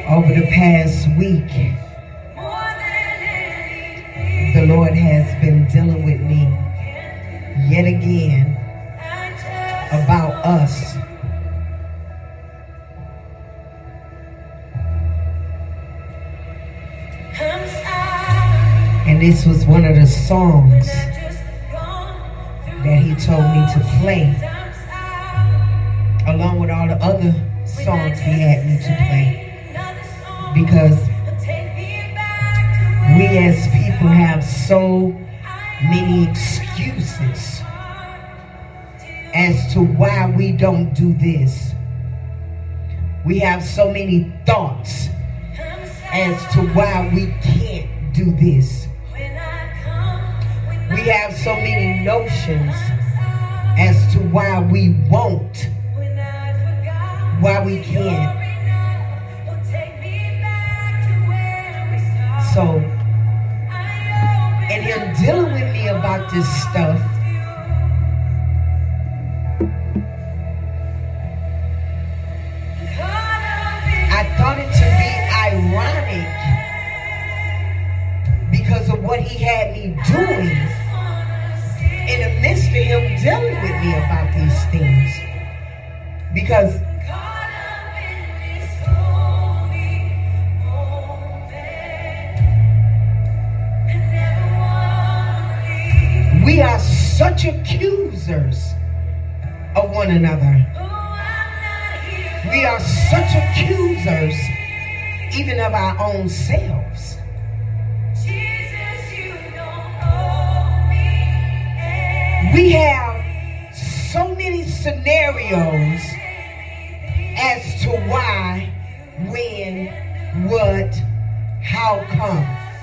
Over the past week, the Lord has been dealing with me yet again about us. And this was one of the songs that he told me to play, along with all the other songs he had me to play. Because we as people have so many excuses as to why we don't do this. We have so many thoughts as to why we can't do this. We have so many notions as to why we won't, why we can't. So, and him dealing with me about this stuff, I thought it to be ironic because of what he had me doing in the midst of him dealing with me about these things. Because we are such accusers of one another. We are such accusers even of our own selves. We have so many scenarios as to why, when, what, how come.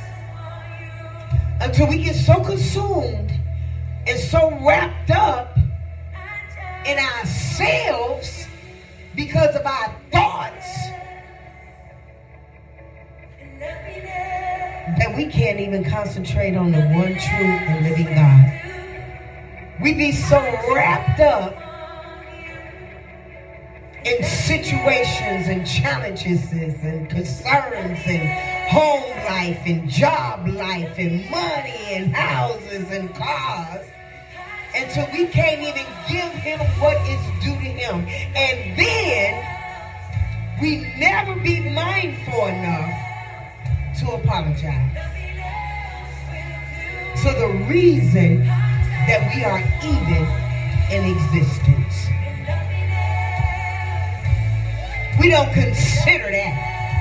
Until we get so consumed and so wrapped up in ourselves because of our thoughts that we can't even concentrate on the one true and living God. We be so wrapped up in situations and challenges and concerns and home life and job life and money and houses and cars until we can't even give him what is due to him. And then we never be mindful enough to apologize. So the reason that we are even in existence. We don't consider that.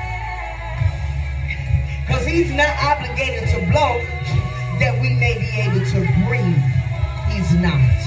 Because he's not obligated to blow that we may be able to breathe. He's not.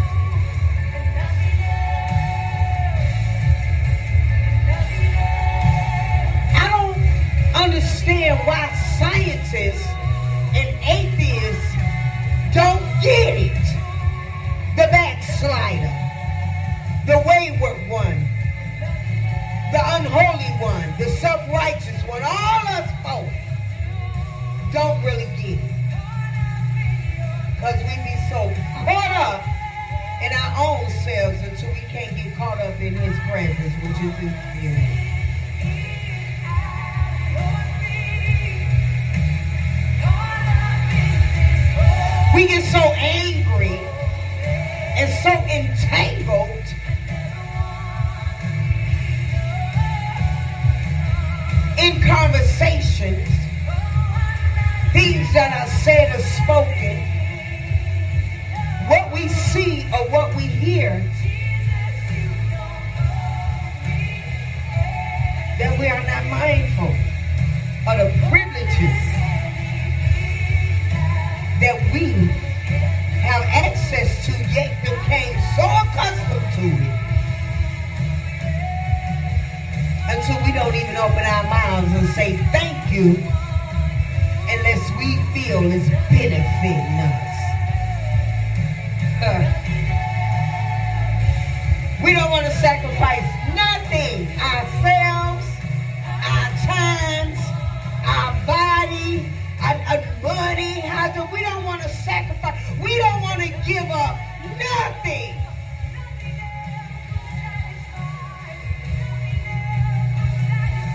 I don't understand why scientists and atheists don't get it. The backslider, the wayward one, the unholy one, the self-righteous one, all us folks don't really get it. Because we be so caught up in our own selves until we can't get caught up in his presence, which is his spirit. We get so angry and so entangled in conversations, things that are said or spoken, what we see or what we hear, that we are not mindful of the privileges that we have access to, yet became so accustomed to it until we don't even open our mouths and say thank you unless we feel it's benefiting us. We don't want to sacrifice nothing, ourselves, our times, our body, our money. We don't want to sacrifice. We don't want to give up nothing.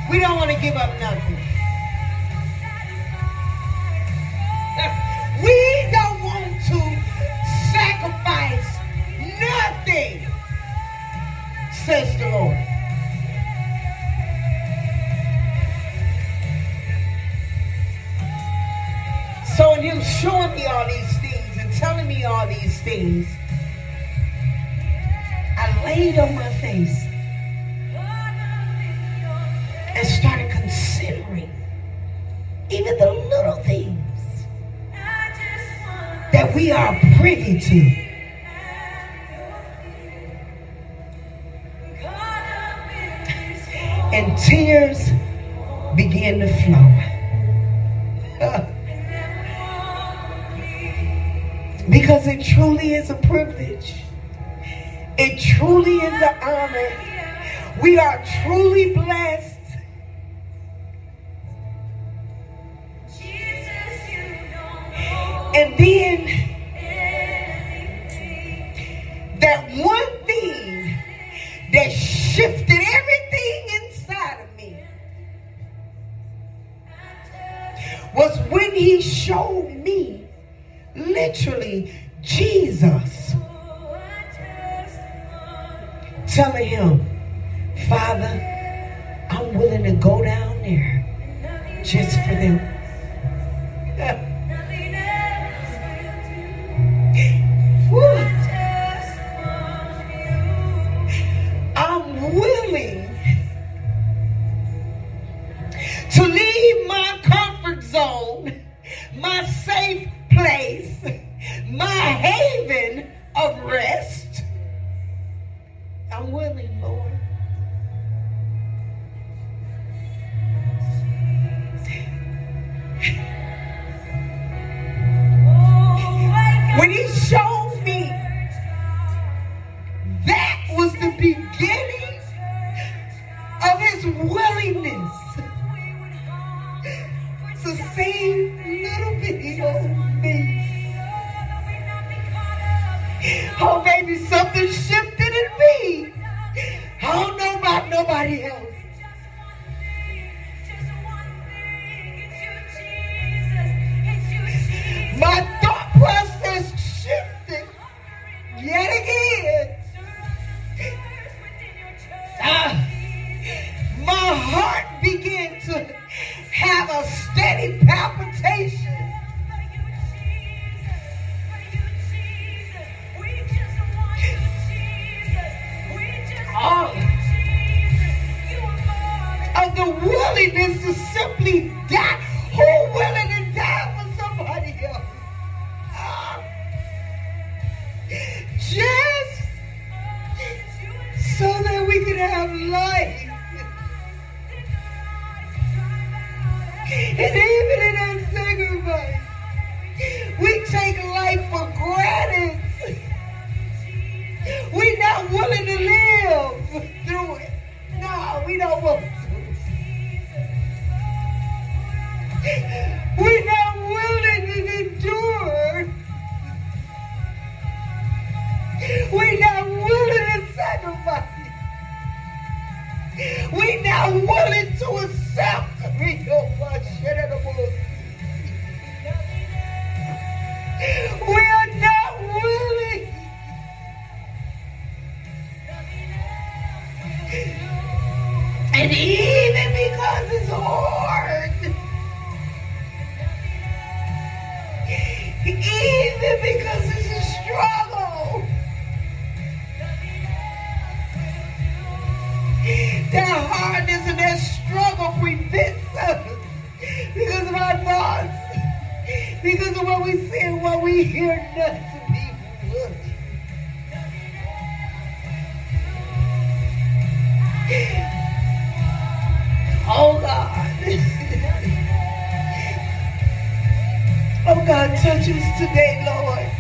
We don't want to give up nothing. We don't want to sacrifice nothing, says the Lord. So in him showing me all these things and telling me all these things, I laid on my face and started considering even the little things that we are privy to. And tears began to flow. Because it truly is a privilege. It truly is an honor. We are truly blessed. And then that one thing that shifted everything inside of me was when he showed me literally Jesus telling him, Father, I'm willing to go down there just for them. I'm willing to leave my comfort zone, my safe place, my haven of rest. I'm willing, Lord. When he showed me that was the beginning of his willingness to save little bitty old me. Oh, maybe something shifted in me. I don't know about nobody else. My thought process shifted yet again. My heart began to have a steady palpitation. Of the willingness to simply die. Who willing to die for somebody else? Just so that we can have life. And even in that sacrifice, we take life for granted. We're not willing to live through it. No, we don't want to. We're not willing to endure. We're not willing to sacrifice. We're not willing to accept. We are not willing. And even because it's hard, even because it's a struggle, that hardness and that struggle prevents us because of our thoughts, because of what we see and what we hear, not to be willing. Oh God. Oh God, touch us today, Lord.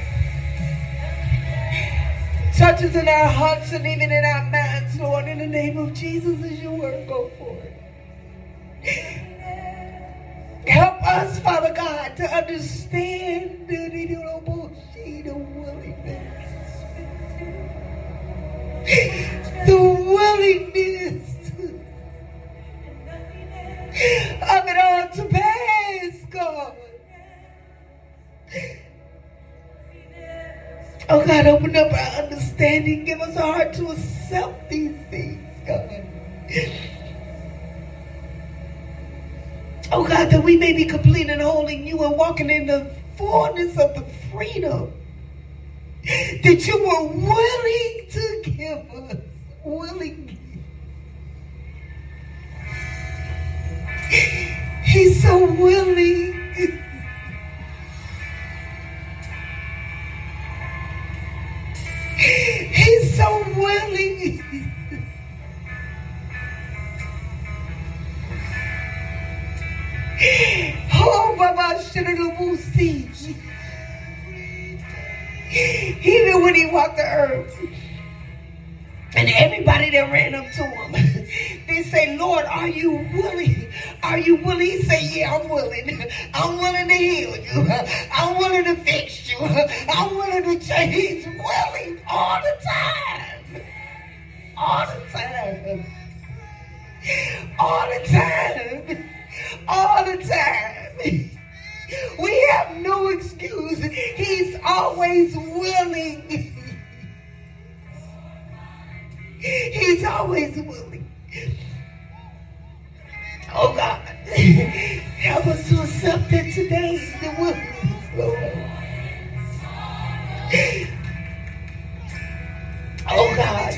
Touch us in our hearts and even in our minds, Lord, in the name of Jesus, as your word go forward. Help us, Father God, to understand the willingness. The willingness understanding. Give us a heart to accept these things, God. Oh God, that we may be complete and whole in you and walking in the fullness of the freedom that you were willing to give us. Willing. He's so willing. He's so willing. Oh, Baba, even when he walked the earth, and everybody that ran up to him, they say, Lord, are you willing? Are you willing? He said, yeah, I'm willing. I'm willing to heal you. I'm willing to fix you. I'm willing to change. He's willing all the time. All the time. All the time. All the time. We have no excuse. He's always willing. He's always willing. Oh God, help us to accept that today is the willingness, Lord. Oh God.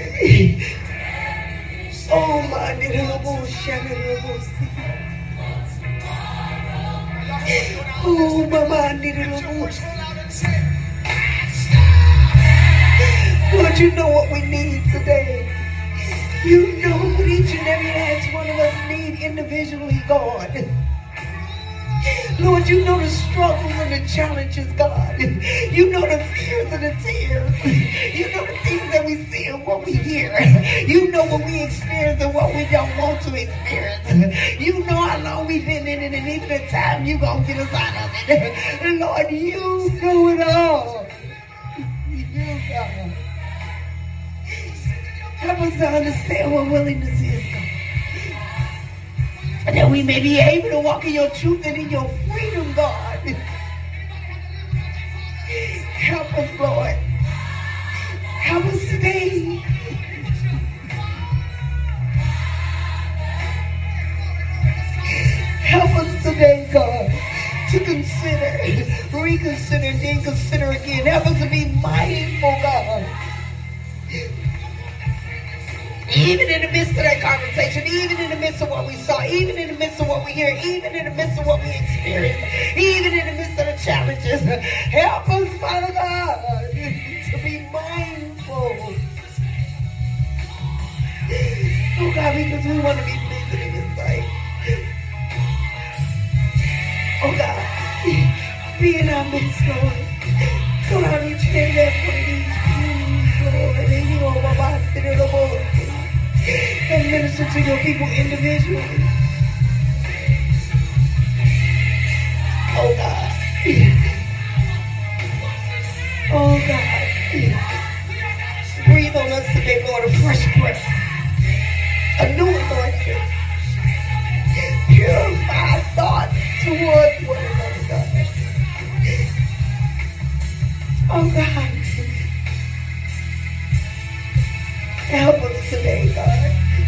Oh my little bullshit. Oh my little bullshit. Lord, you know what we need today. You know what each and every last one of us need individually, God. Lord, you know the struggles and the challenges, God. You know the fears and the tears. You know the things that we see and what we hear. You know what we experience and what we don't want to experience. You know how long we've been in it, and even the time you're going to get us out of it. Lord, you know it all. You, God. Help us to understand what willingness is, God. And that we may be able to walk in your truth and in your freedom, God. Help us, Lord. Help us today. Help us today, God, to consider, reconsider, then consider again. Help us to be mindful, God. Even in the midst of that conversation, even in the midst of what we saw, even in the midst of what we hear, even in the midst of what we experience, even in the midst of the challenges, help us, Father God, to be mindful. Oh God, because we want to be pleasing in His sight. Oh God, be in our midst, Lord. Go out each and every one of these pews, Lord, and you are my sinner, Lord. And minister to your people individually. Oh God. Oh God. Breathe on us today, Lord, a fresh breath. A new anointing. Purify thoughts towards one another, God. Oh God. Help us today, God.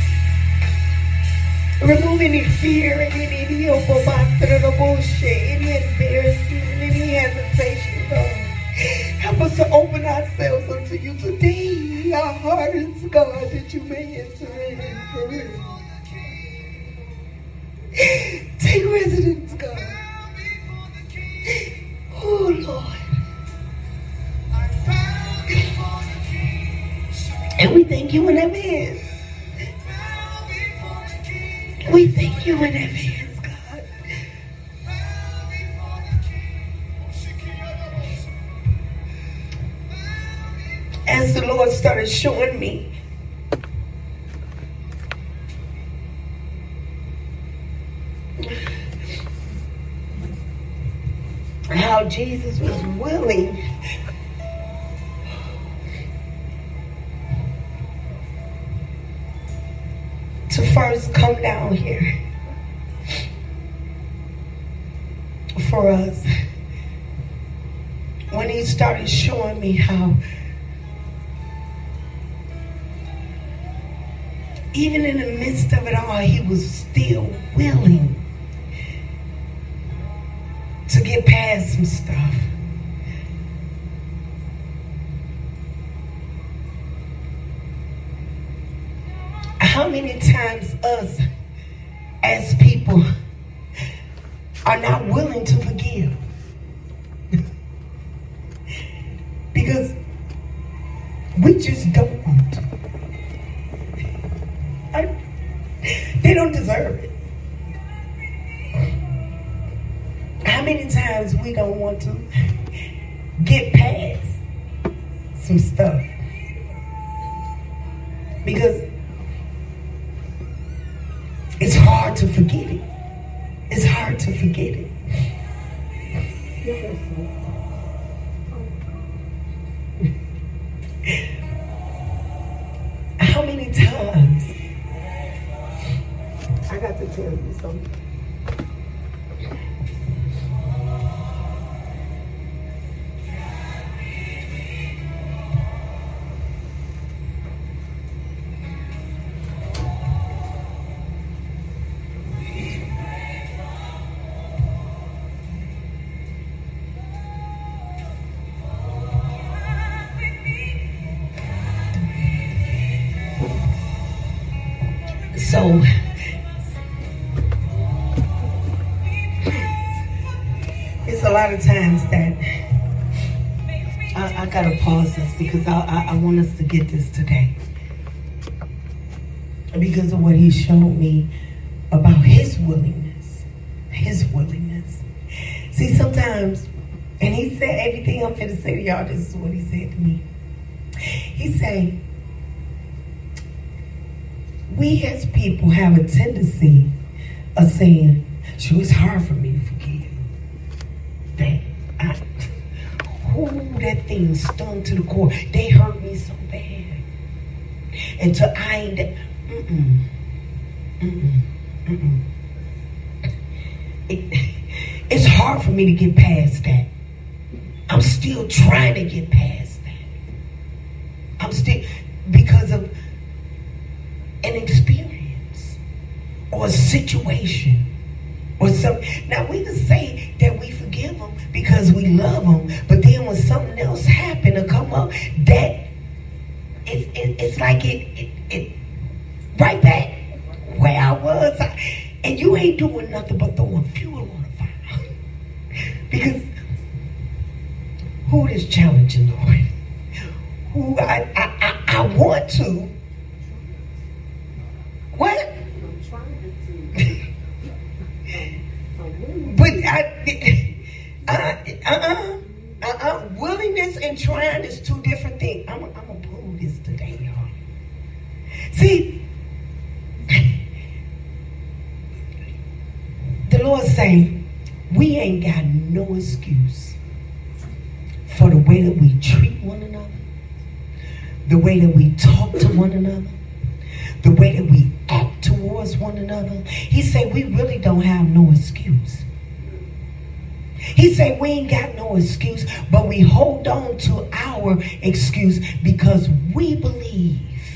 Remove any fear and any bullshit, any embarrassment, and any hesitation, God. Help us to open ourselves unto you today. Our heart is, God, that you may enter in for real. Take residence, God. Oh, Lord. And we thank you in advance. We thank you in advance, God. As the Lord started showing me how Jesus was willing to first come down here for us. When he started showing me how even in the midst of it all, he was still willing to get past some stuff. How many times us as people are not willing to forgive? Because we just don't want to. They don't deserve it. How many times we don't want to get past some stuff? Because it's hard to forget it. It's hard to forget it. How many times? I got to tell you something. So, it's a lot of times that I gotta pause this because I want us to get this today. Because of what he showed me about his willingness. His willingness. See, sometimes, and he said everything I'm finna say to y'all, this is what he said to me. He said, we as people have a tendency of saying, sure, it's hard for me to forgive. That thing stung to the core. They hurt me so bad. And so I ain't that. It's hard for me to get past that. I'm still trying to get past that. I'm still, because of an experience or a situation or something. Now we can say that we forgive them because we love them, but then when something else happened to come up, that it's like it right back where I was, and you ain't doing nothing but throwing fuel on the fire. Because who is challenging, Lord? Who I want to. What? But willingness and trying is two different things. I'm gonna pull this today, y'all. See, the Lord saying we ain't got no excuse for the way that we treat one another, the way that we talk to one another, the way that we act towards one another. He said we really don't have no excuse. He said we ain't got no excuse, but we hold on to our excuse because we believe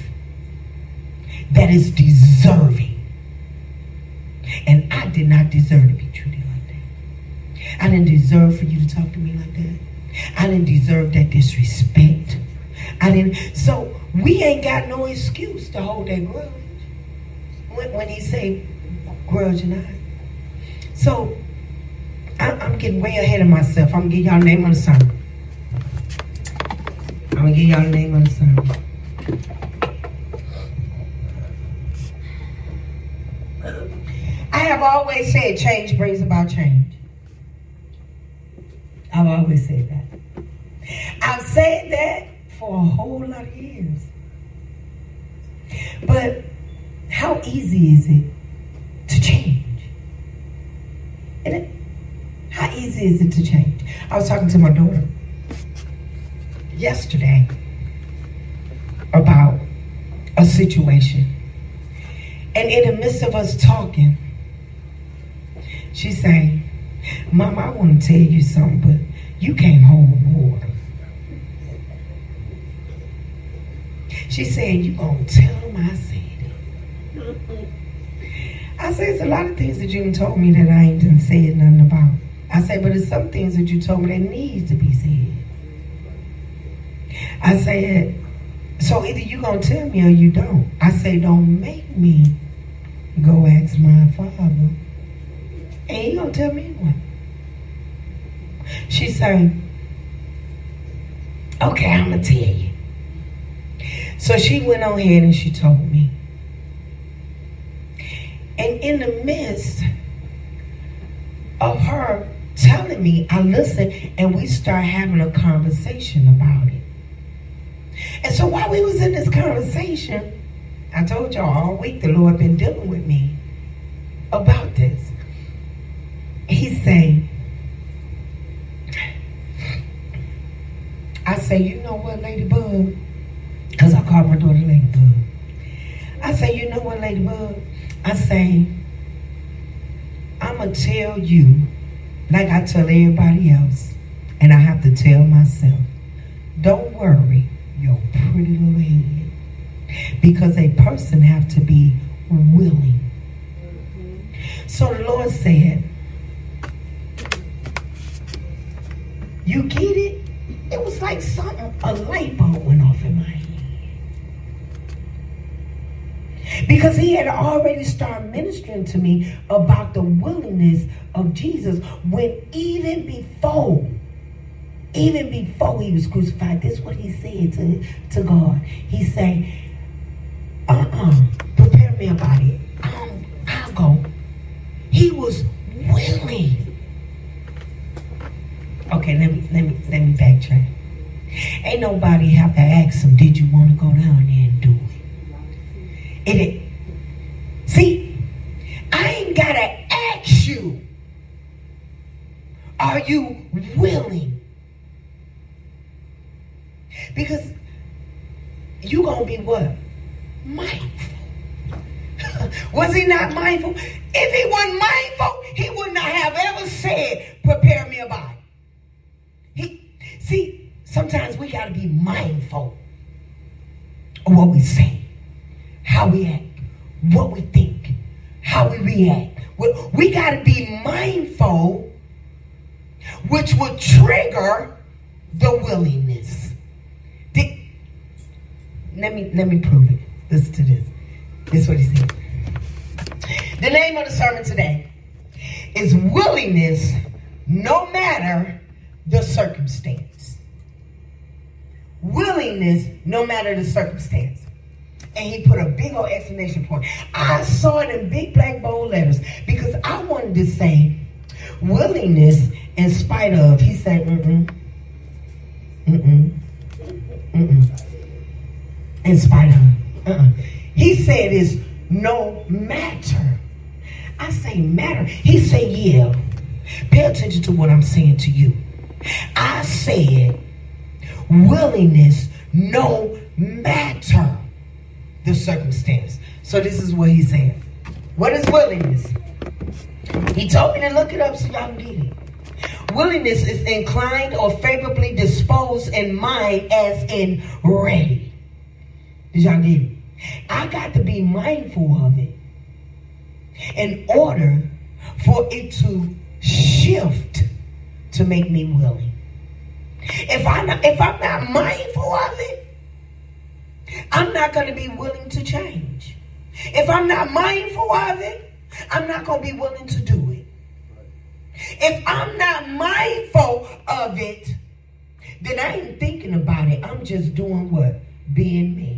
that it's deserving. And I did not deserve to be treated like that. I didn't deserve for you to talk to me like that. I didn't deserve that disrespect. So we ain't got no excuse to hold that grudge. When he say grudge and I. So I'm getting way ahead of myself. I'm gonna give y'all the name of the sermon. I'm gonna give y'all the name of the sermon. I have always said change brings about change. I've always said that. I've said that for a whole lot of years. But how easy is it to change? How easy is it to change? I was talking to my daughter yesterday about a situation. And in the midst of us talking, she said, Mom, I want to tell you something, but you can't hold water. She said, you gonna tell them I said it. I say, it's a lot of things that you done told me that I ain't done said nothing about. I say, but it's some things that you told me that needs to be said. I said, so either you gonna tell me or you don't. I say, don't make me go ask my father. And he gonna tell me what. She said, okay, I'm gonna tell you. So she went on ahead and she told me. And in the midst of her telling me, I listened and we started having a conversation about it. And so while we was in this conversation, I told y'all all week the Lord been dealing with me about this. He said, I say, you know what, Ladybug? Because I call my daughter Ladybug. I say, you know what, Ladybug? I say, I'm going to tell you like I tell everybody else, and I have to tell myself, don't worry your pretty little head, because a person have to be willing. So the Lord said, you get it? It was like something, a light bulb went off in my head. Because he had already started ministering to me about the willingness of Jesus when even before he was crucified, this is what he said to God. He said, prepare me a body. I'll go. He was willing. Okay, let me backtrack. Ain't nobody have to ask him, did you want to go down there and do it? See, I ain't got to ask you, are you willing? Because you going to be what? Mindful. Was he not mindful? If he wasn't mindful, he would not have ever said, prepare me a body. See, sometimes we got to be mindful of what we say, how we act, what we think, how we react. We got to be mindful, which will trigger the willingness. Let me prove it. Listen to this. This is what he said. The name of the sermon today is Willingness No Matter the Circumstance. Willingness no matter the circumstance. And he put a big old exclamation point. I saw it in big black bold letters because I wanted to say willingness in spite of. He said, in spite of. He said is no matter. I say matter. He said, yeah. Pay attention to what I'm saying to you. I said willingness no matter the circumstance. So this is what he said. What is willingness? He told me to look it up so y'all can get it. Willingness is inclined or favorably disposed in mind as in ready. Did y'all get it? I got to be mindful of it in order for it to shift to make me willing. If I'm not mindful of it, I'm not going to be willing to change. If I'm not mindful of it, I'm not going to be willing to do it. If I'm not mindful of it, then I ain't thinking about it. I'm just doing what? Being me.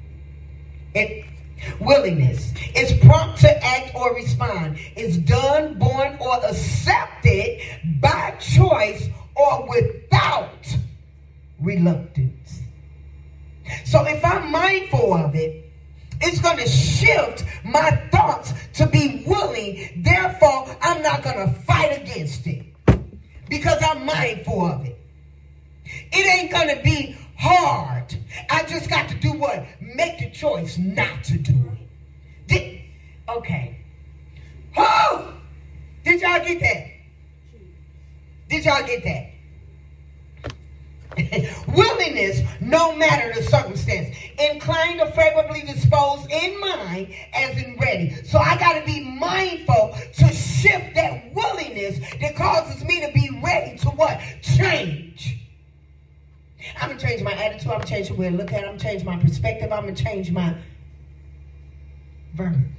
Willingness is prompt to act or respond. It's done, born, or accepted by choice or without reluctance. So if I'm mindful of it, it's going to shift my thoughts to be willing. Therefore, I'm not going to fight against it because I'm mindful of it. It ain't going to be hard. I just got to do what? Make the choice not to do it. Okay. Oh! Did y'all get that? Did y'all get that? willingness no matter the circumstance. Inclined or favorably disposed in mind as in ready. So I got to be mindful to shift that willingness that causes me to be ready to what? Change. I'm going to change my attitude. I'm going to change the way I look at it. I'm going to change my perspective. I'm going to change my verb.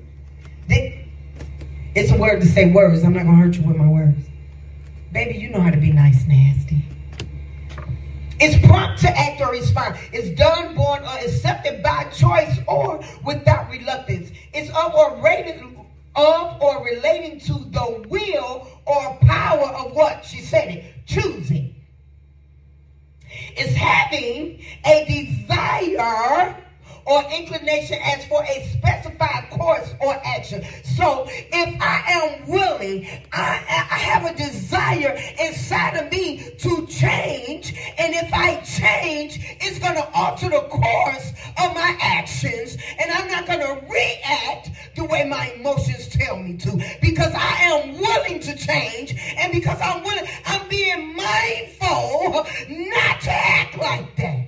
It's a word to say words. I'm not going to hurt you with my words. Baby, you know how to be nice, nasty. It's prompt to act or respond. It's done, born, or accepted by choice or without reluctance. It's of or relating to the will or power of what? She said it. Choosing. It's having a desire or inclination as for a specified course or action. So if I am willing, I have a desire inside of me to change. And if I change, it's going to alter the course of my actions. And I'm not going to react the way my emotions tell me to. Because I am willing to change. And because I'm willing, I'm being mindful not to act like that.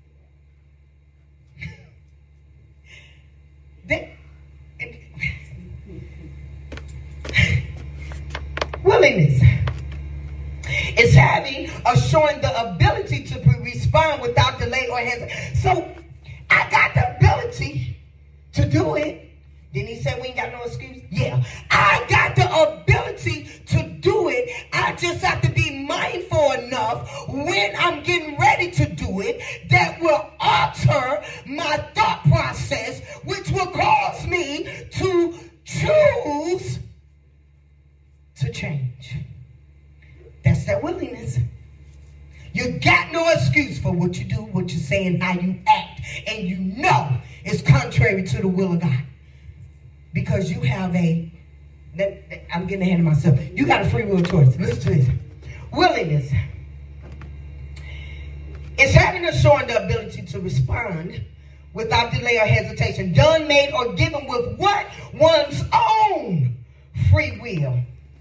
Willingness is having or showing the ability to respond without delay or hesitation. So I got the ability to do it. Didn't he say we ain't got no excuse? Yeah. I got the ability to do it. I just have to be mindful enough when I'm getting ready to do it that will alter my thought process, which will cause me to choose to change. That's that willingness. You got no excuse for what you do, what you say, and how you act. And you know it's contrary to the will of God. Because you have I'm getting ahead of myself. You got a free will choice. Listen to this. Willingness. It's having or showing the ability to respond without delay or hesitation. Done, made, or given with what? One's own free will.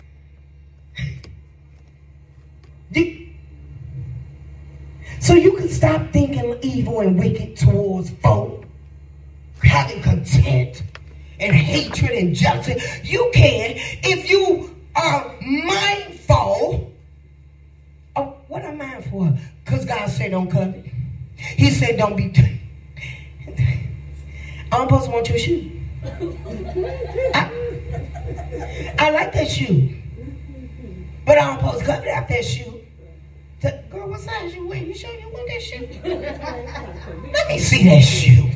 So you can stop thinking evil and wicked towards folk, having contempt and hatred and jealousy. You can if you are mindful of what I'm mindful of. Because God said don't covet. He said don't be. I'm supposed to want your shoe. I like that shoe. But I don't supposed to covet out that shoe. Girl, what size you wear? You sure you want that shoe? Let me see that shoe.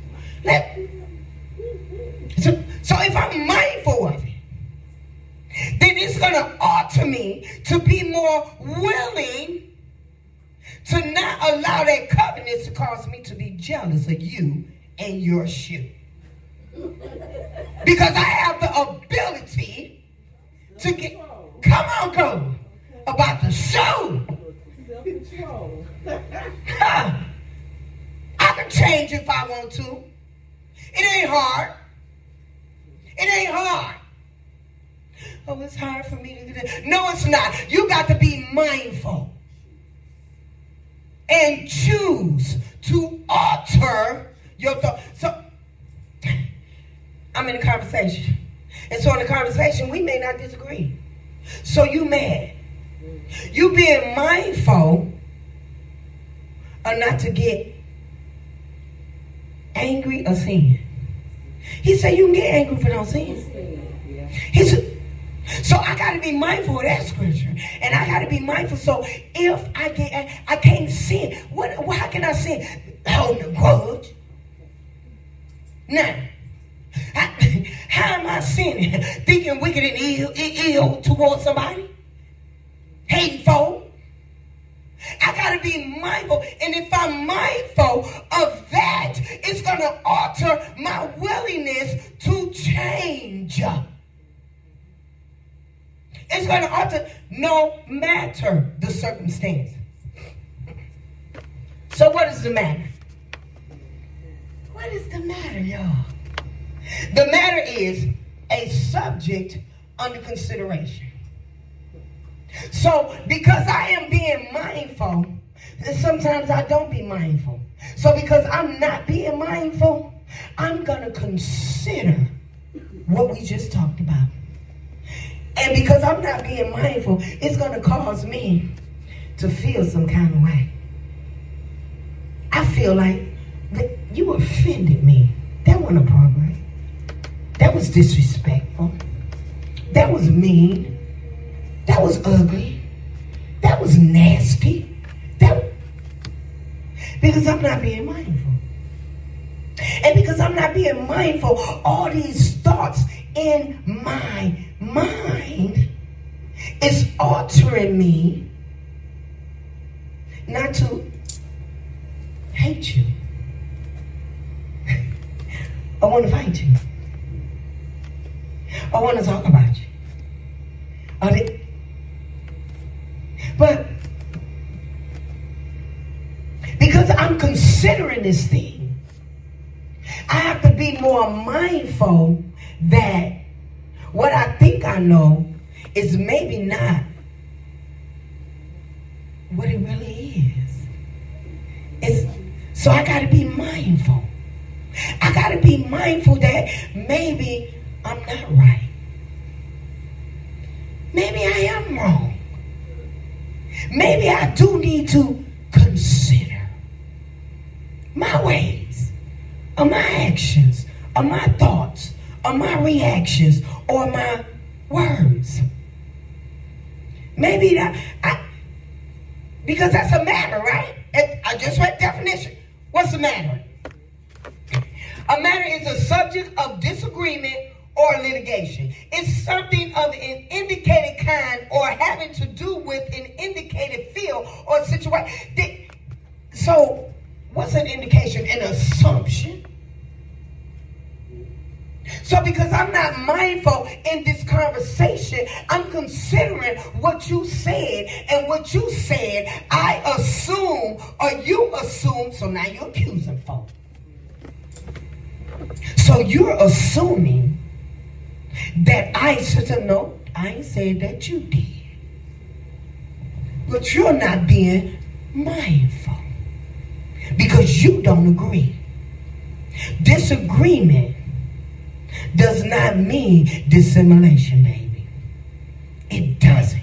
So if I'm mindful of it, then it's going to alter me to be more willing to not allow that covenant to cause me to be jealous of you and your shoe. Because I have the ability to get, come on, go, about the shoe. I can change if I want to. It ain't hard. It ain't hard. Oh, it's hard for me to do that. No, it's not. You got to be mindful and choose to alter your thought. So, I'm in a conversation. And so in the conversation, we may not disagree. So you mad. You being mindful of not to get angry or sin. He said you can get angry for don't sin. He said, so I got to be mindful of that scripture. And I got to be mindful. So if I can't sin. How can I sin? Holding a grudge. Now, how am I sinning? Thinking wicked and ill towards somebody? Hating folk? I got to be mindful. And if I'm mindful of that, it's going to alter my willingness to change. It's going to alter no matter the circumstance. So what is the matter? What is the matter, y'all? The matter is a subject under consideration. So because I am being mindful And sometimes I don't be mindful. So because I'm not being mindful, I'm going to consider what we just talked about. And because I'm not being mindful, it's going to cause me to feel some kind of way. I feel like that you offended me. That wasn't appropriate. That was disrespectful. That was mean. That was ugly. That was nasty. Because I'm not being mindful. And because I'm not being mindful, all these thoughts in my mind is altering me not to hate you. I want to fight you. I want to talk about you. But because I'm considering this thing, I have to be more mindful that what I think I know is maybe not what it really is. So I got to be mindful. I got to be mindful that maybe I'm not right. Maybe I am wrong. Maybe I do need to consider my ways, or my actions, or my thoughts, or my reactions, or my words. Maybe because that's a matter, right? I just read definition. What's a matter? A matter is a subject of disagreement or litigation. It's something of an indicated kind or having to do with an indicated field or situation. So, what's an indication? An assumption. So because I'm not mindful in this conversation, I'm considering what you said, and what you said, I assume, or you assume, so now you're accusing folks. So you're assuming that I said, no, I ain't said that you did. But you're not being mindful because you don't agree. Disagreement does not mean dissimulation, baby. It doesn't.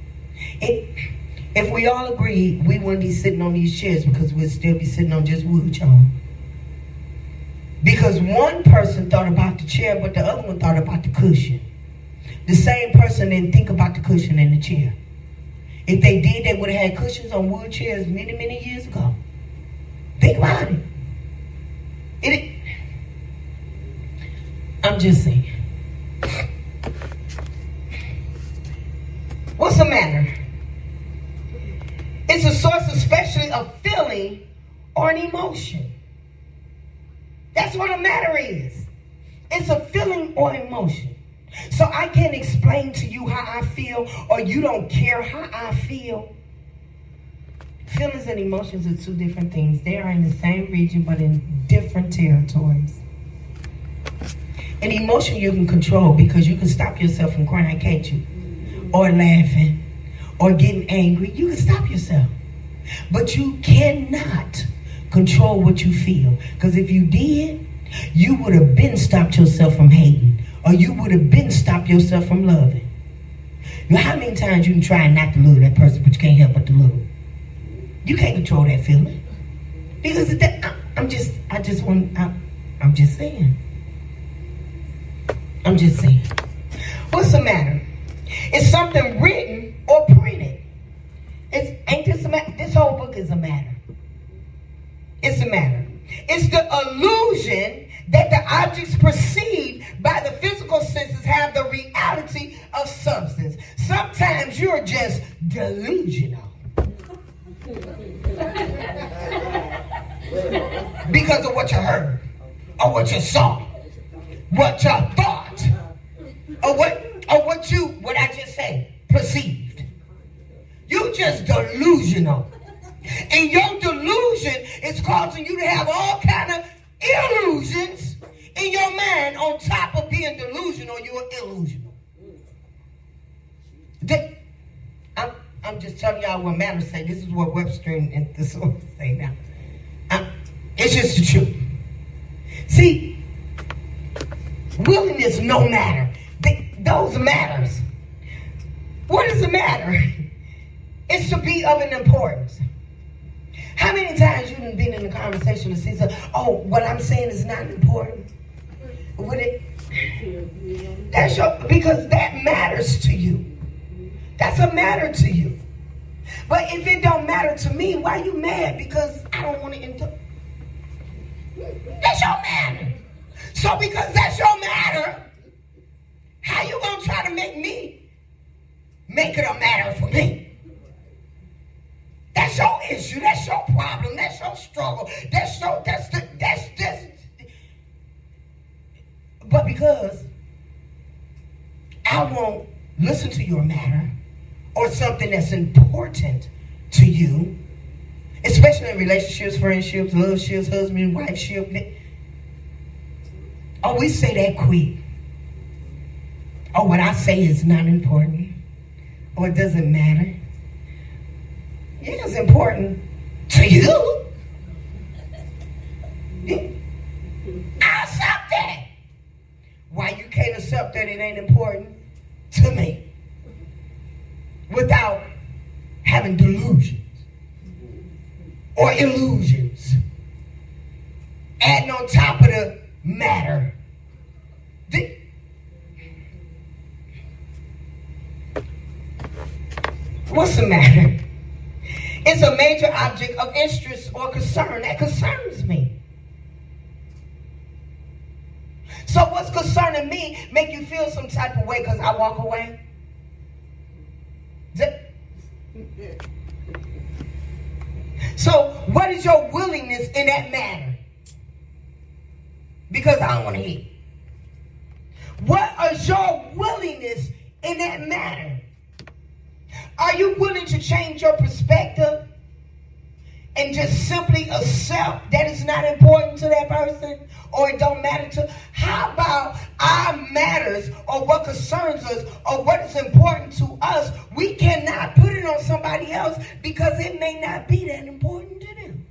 If we all agreed, we wouldn't be sitting on these chairs because we'd still be sitting on just wood, y'all. Because one person thought about the chair, but the other one thought about the cushion. The same person didn't think about the cushion in the chair. If they did, they would have had cushions on wood chairs many, many years ago. Think about it. I'm just saying. What's the matter? It's a source especially of feeling or an emotion. That's what a matter is. It's a feeling or emotion. So I can't explain to you how I feel, or you don't care how I feel. Feelings and emotions are two different things. They are in the same region, but in different territories. An emotion you can control because you can stop yourself from crying, can't you? Or laughing, or getting angry. You can stop yourself. But you cannot control what you feel. Because if you did, you would have been stopped yourself from hating. Or you would have been stopped yourself from loving. You know how many times you can try not to love that person, but you can't help but to love? You can't control that feeling. Because I'm just saying. I'm just saying. What's the matter? It's something written or printed. Ain't this a matter? This whole book is a matter. It's a matter. It's the illusion that the objects perceived by the physical senses have the reality of substance. Sometimes you're just delusional. Because of what you heard, or what you saw, what you thought, or what I just said, perceived. You just delusional. And your delusion is causing you to have all kind of illusions in your mind. On top of being delusional, you're illusional. I'm just telling y'all what matters say. This is what Webster and the source say now. It's just the truth. See, willingness no matter. Those matters. What does it matter? It's to be of an importance. How many times you've been in a conversation and see, oh, what I'm saying is not important? Would it? Because that matters to you. That's a matter to you. But if it don't matter to me, why you mad? Because I don't want to That's your matter. So because that's your matter, how you gonna try to make it a matter for me? That's your issue. That's your problem. That's your struggle. But because I won't listen to your matter or something that's important to you, especially in relationships, friendships, love ships, husband, wife ship. Oh, we say that quick. Oh, what I say is not important. Or it doesn't matter. Yeah, it's important to you. I accept that. Why you can't accept that it ain't important to me without having delusions or illusions adding on top of the matter. What's the matter? It's a major object of interest or concern that concerns me. So what's concerning me make you feel some type of way because I walk away? So what is your willingness in that matter? Because I don't want to hear. What is your willingness in that matter? Are you willing to change your perspective and just simply accept that it's not important to that person or it don't matter to? How about our matters or what concerns us or what is important to us? We cannot put it on somebody else because it may not be that important to them.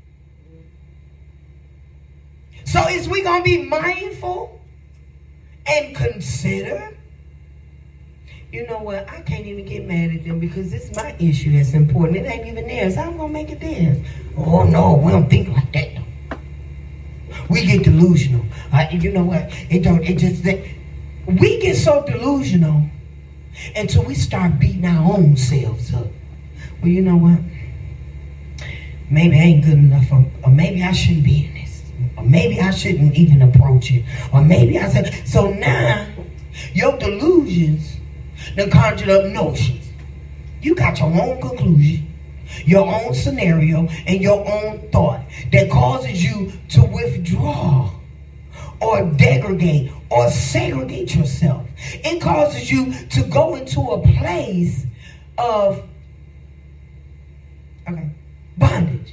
So is we going to be mindful and consider? You know what? I can't even get mad at them because it's my issue that's important. It ain't even theirs. I'm going to make it theirs. Oh, no, we don't think like that. We get delusional. You know what? We get so delusional until we start beating our own selves up. Well, you know what? Maybe I ain't good enough. Or maybe I shouldn't be in this. Or maybe I shouldn't even approach it. Or maybe I said. So now, your delusions done conjured up notions. You got your own conclusion, your own scenario, and your own thought that causes you to withdraw or degrade or segregate yourself. It causes you to go into a place of bondage.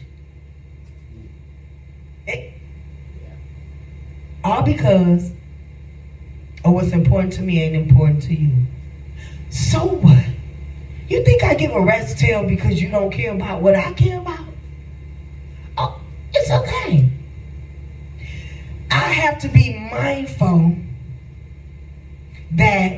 All because of what's important to me ain't important to you. So what? You think I give a rat's tail because you don't care about what I care about? Oh, it's okay. I have to be mindful that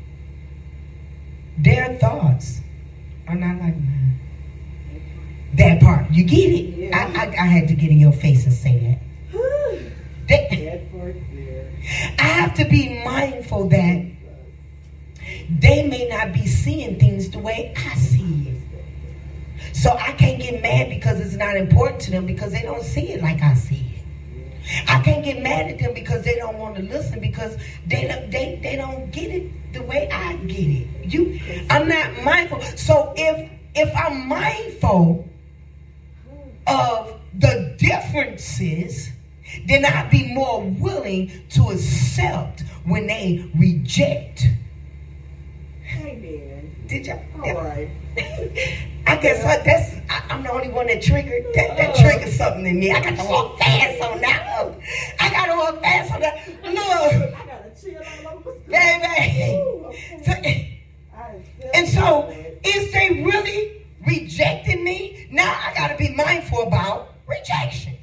their thoughts are not like mine. That part. You get it? Yeah. I had to get in your face and say that. That part there. I have to be mindful that they may not be seeing things the way I see it. So I can't get mad because it's not important to them because they don't see it like I see it. I can't get mad at them because they don't want to listen because they don't get it the way I get it. I'm not mindful. So if I'm mindful of the differences, then I'd be more willing to accept when they reject. Hey, man. Did y'all? All right. I guess I'm the only one that triggered. That triggered something in me. I got to walk fast on that one. I got to walk fast on that. Look. I got to chill all over. Baby. And so, is they really rejected me, now I got to be mindful about rejection.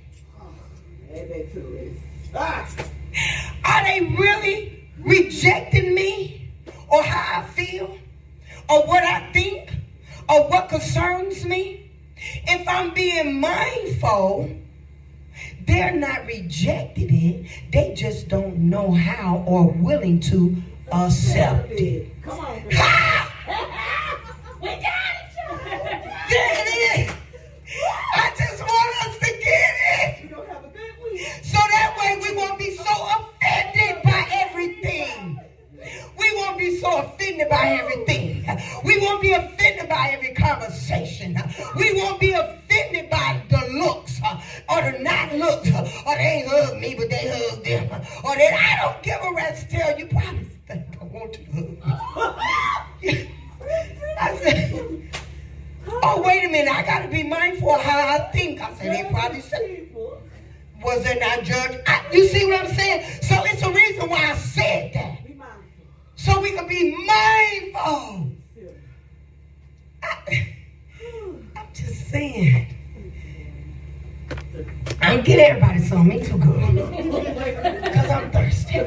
Are they really rejecting me or how I feel or what I think or what concerns me? If I'm being mindful, they're not rejecting it. They just don't know how or willing to accept it. Come on. We got it. There it is. I just want us to get it. You don't have a good week. So that way we won't be so offended by everything. We won't be so offended by everything. We won't be offended by every conversation. We won't be offended by the looks or the not looks. Or they ain't hug me, but they hug them. Or that I don't give a rat's tail. You probably think I want you to hug me. I said, oh, wait a minute. I got to be mindful of how I think. I said, they probably said, was there not judge? You see what I'm saying? So it's a reason why I said that. So we can be mindful. I'm just saying. I don't get everybody some. Me too good. Because I'm thirsty.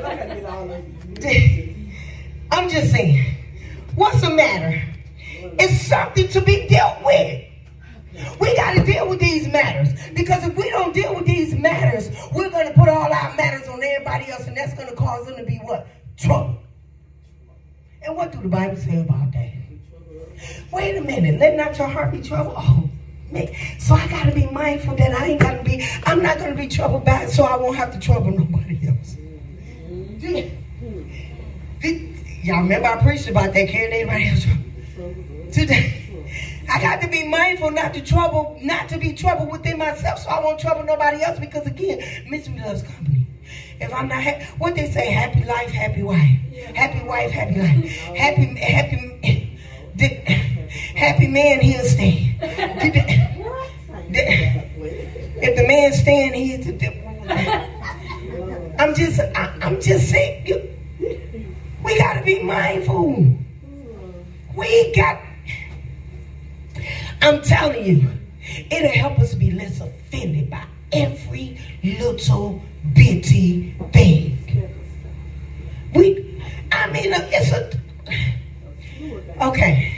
I'm just saying. What's the matter? It's something to be dealt with. We got to deal with these matters. Because if we don't deal with these matters, we're going to put all our matters on everybody else. And that's going to cause them to be what? Trouble. And what do the Bible say about that? Wait a minute. Let not your heart be troubled. Oh, man. So I got to be mindful that I'm not going to be troubled back so I won't have to trouble nobody else. Y'all remember I preached about that, carrying everybody else trouble. Today, I got to be mindful not to be troubled within myself so I won't trouble nobody else because, again, misery loves company. If I'm not happy, what they say, happy life, happy wife. Happy wife, happy life. Happy man, he'll stand. If the man stand, he's the devil. I'm just saying, we got to be mindful. I'm telling you, it'll help us be less offended by every little bitty thing. Okay.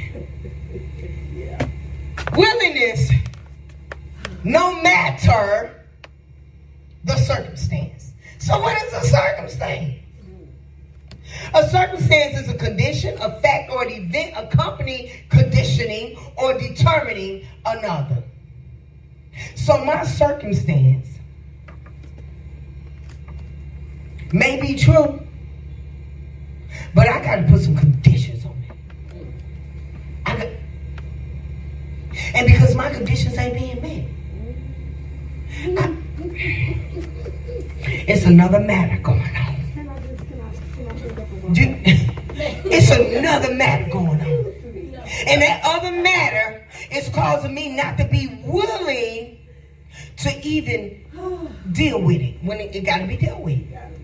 Willingness, no matter the circumstance. So what is a circumstance? A circumstance is a condition, a fact, or an event accompanying conditioning or determining another. So my circumstance may be true, but I got to put some conditions on it. And because my conditions ain't being met, it's another matter going on. It's another matter going on. And that other matter is causing me not to be willing to even deal with it when it got to be dealt with.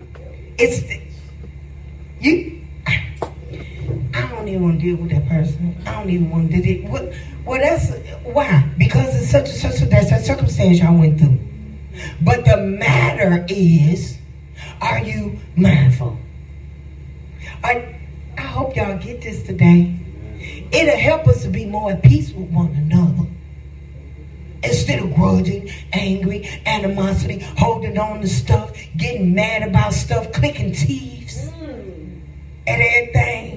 I don't even want to deal with that person. I don't even want to do it. Why? Because it's such that's a circumstance y'all went through. But the matter is, are you mindful? I hope y'all get this today. It'll help us to be more at peace with one another. Instead of grudging, angry, animosity, holding on to stuff, getting mad about stuff, clicking teeth and everything.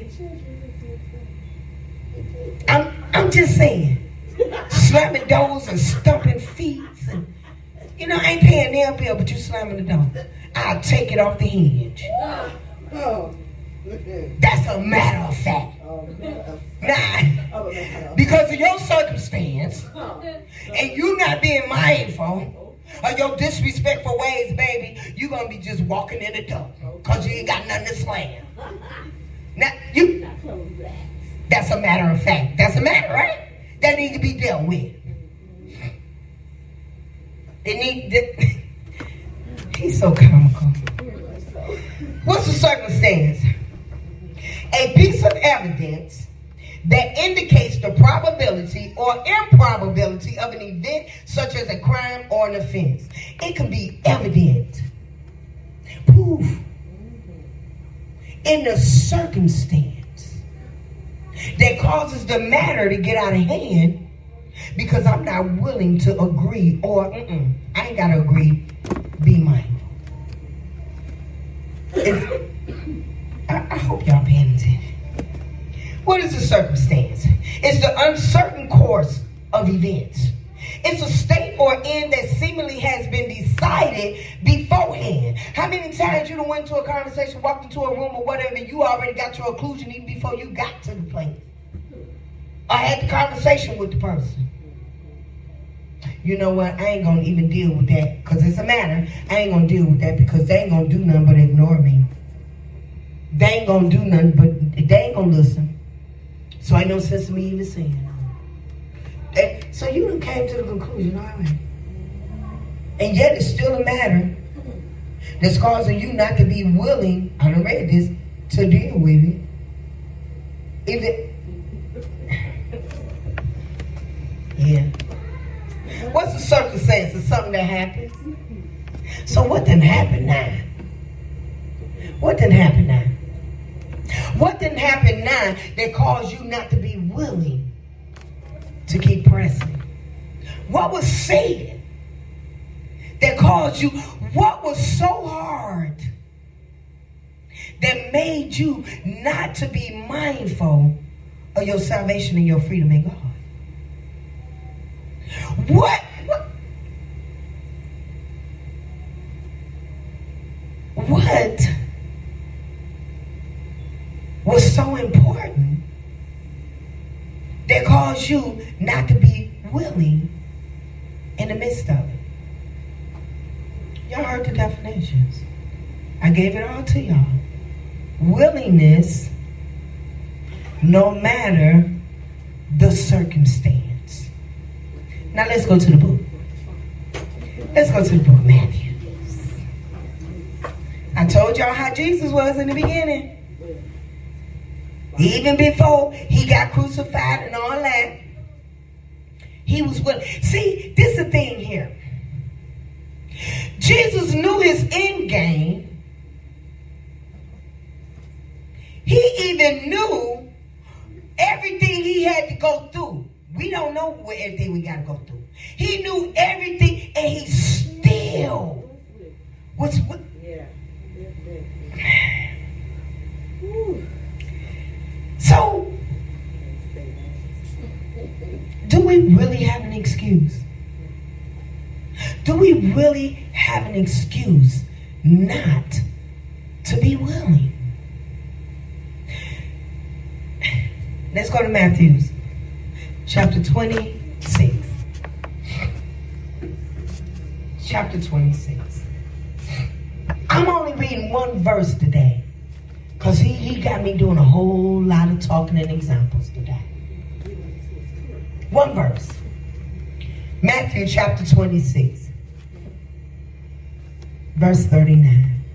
I'm just saying. Slamming doors and stumping feet. And, I ain't paying their bill, but you slamming the door. I'll take it off the hinge. That's a matter of fact. Nah, because of your circumstance and you not being mindful of your disrespectful ways, baby, you're going to be just walking in the door because you ain't got nothing to slam. Now, that's a matter of fact. That's a matter, right? That needs to be dealt with. He's so comical. What's the circumstance? A piece of evidence that indicates the probability or improbability of an event such as a crime or an offense. It can be evident. Proof in the circumstance that causes the matter to get out of hand because I'm not willing to agree, or I ain't got to agree, be mindful. I hope y'all paying attention. What is the circumstance? It's the uncertain course of events. It's a state or end that seemingly has been decided beforehand. How many times you done went to a conversation, walked into a room or whatever, and you already got your conclusion even before you got to the place? I had the conversation with the person. You know what? I ain't going to even deal with that because it's a matter. I ain't going to deal with that because they ain't going to do nothing but ignore me. They ain't going to do nothing but they ain't going to listen. So ain't no sense in me even saying it. So you done came to the conclusion, all right. And yet it's still a matter that's causing you not to be willing, I done read this, to deal with it. Yeah. What's the circumstance? It's something that happens. So what done happened now? What done happened now? What didn't happen now that caused you not to be willing to keep pressing? What was said that caused you? What was so hard that made you not to be mindful of your salvation and your freedom in God? What was so important that caused you not to be willing in the midst of it? Y'all heard the definitions. I gave it all to y'all. Willingness, no matter the circumstance. Now let's go to the book. Let's go to the book of Matthew. I told y'all how Jesus was in the beginning. Even before he got crucified and all that, he was willing. See, this is the thing here. Jesus knew his end game. He even knew everything he had to go through. We don't know everything we got to go through. He knew everything, and he still was. So, do we really have an excuse? Do we really have an excuse not to be willing? Let's go to Matthew chapter 26. Chapter 26. I'm only reading one verse today. Because he got me doing a whole lot of talking and examples today. One verse. Matthew chapter 26. Verse 39.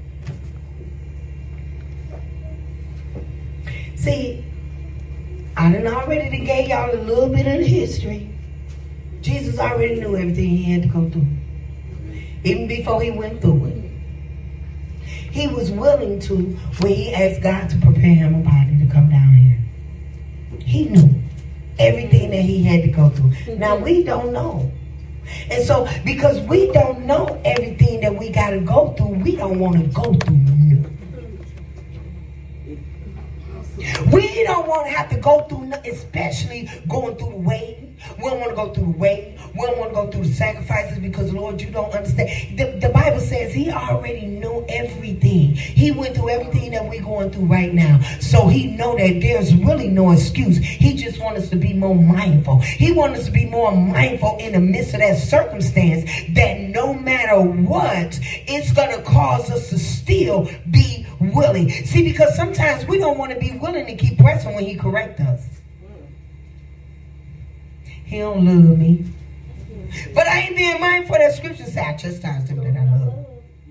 See, I done already gave y'all a little bit of the history. Jesus already knew everything he had to go through. Even before he went through it. He was willing to when he asked God to prepare him a body to come down here. He knew everything that he had to go through. Now, we don't know. And so, because we don't know everything that we got to go through, we don't want to go through nothing. We don't want to have to go through nothing, especially going through the waiting. We don't want to go through the waiting. We don't want to go through the sacrifices because, Lord, you don't understand. The Bible says he already knew everything. He went through everything that we're going through right now. So he know that there's really no excuse. He just wants us to be more mindful. He wants us to be more mindful in the midst of that circumstance that no matter what, it's going to cause us to still be willing. See, because sometimes we don't want to be willing to keep pressing when he corrects us. He don't love me. But I ain't being mindful that scripture says I chastise them that I love.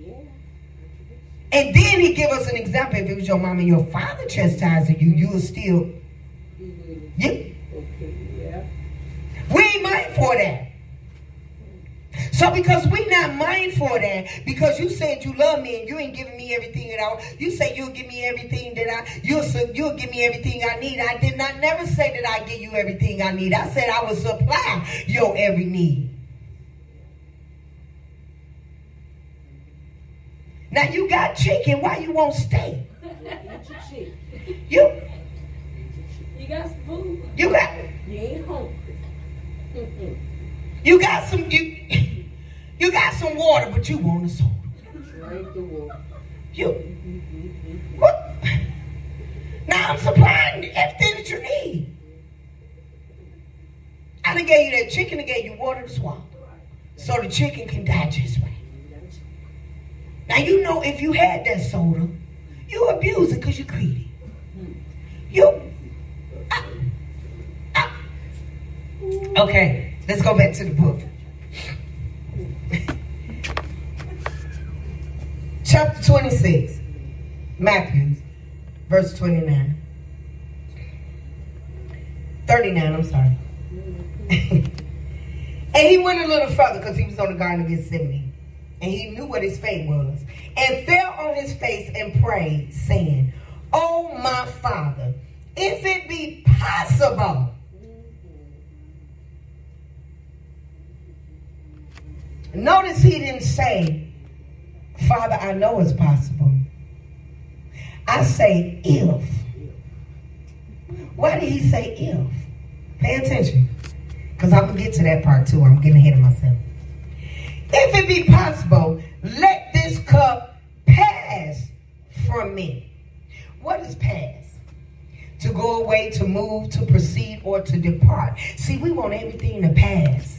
And then he give us an example. If it was your mom and your father chastising you, you will still You, Okay, yeah. we ain't mindful of that. So because we not mindful of that, because you said you love me and you ain't giving me everything at all. You say you'll give me everything you'll give me everything I need. I did not never say that I give you everything I need. I said I will supply your every need. Now you got chicken, why you won't stay? You got some food. You got You ain't hungry. you got some you got some water, but you want a soda. Drink the water. You what? Now I'm supplying everything that you need. I done gave you that chicken, I gave you water to swallow. So the chicken can digest right. Now you know if you had that soda, you abuse it because you're greedy. Okay, let's go back to the book. Chapter 26, Matthew, verse 39. 39, I'm sorry. And he went a little further because he was on the Garden of Gethsemane. And he knew what his fate was. And fell on his face and prayed, saying, "Oh, my Father, if it be possible." Notice he didn't say, "Father, I know it's possible." I say, "if." Why did he say if? Pay attention. Because I'm going to get to that part too. I'm getting ahead of myself. If it be possible, let this cup pass from me. What is pass? To go away, to move, to proceed, or to depart. See, we want everything to pass.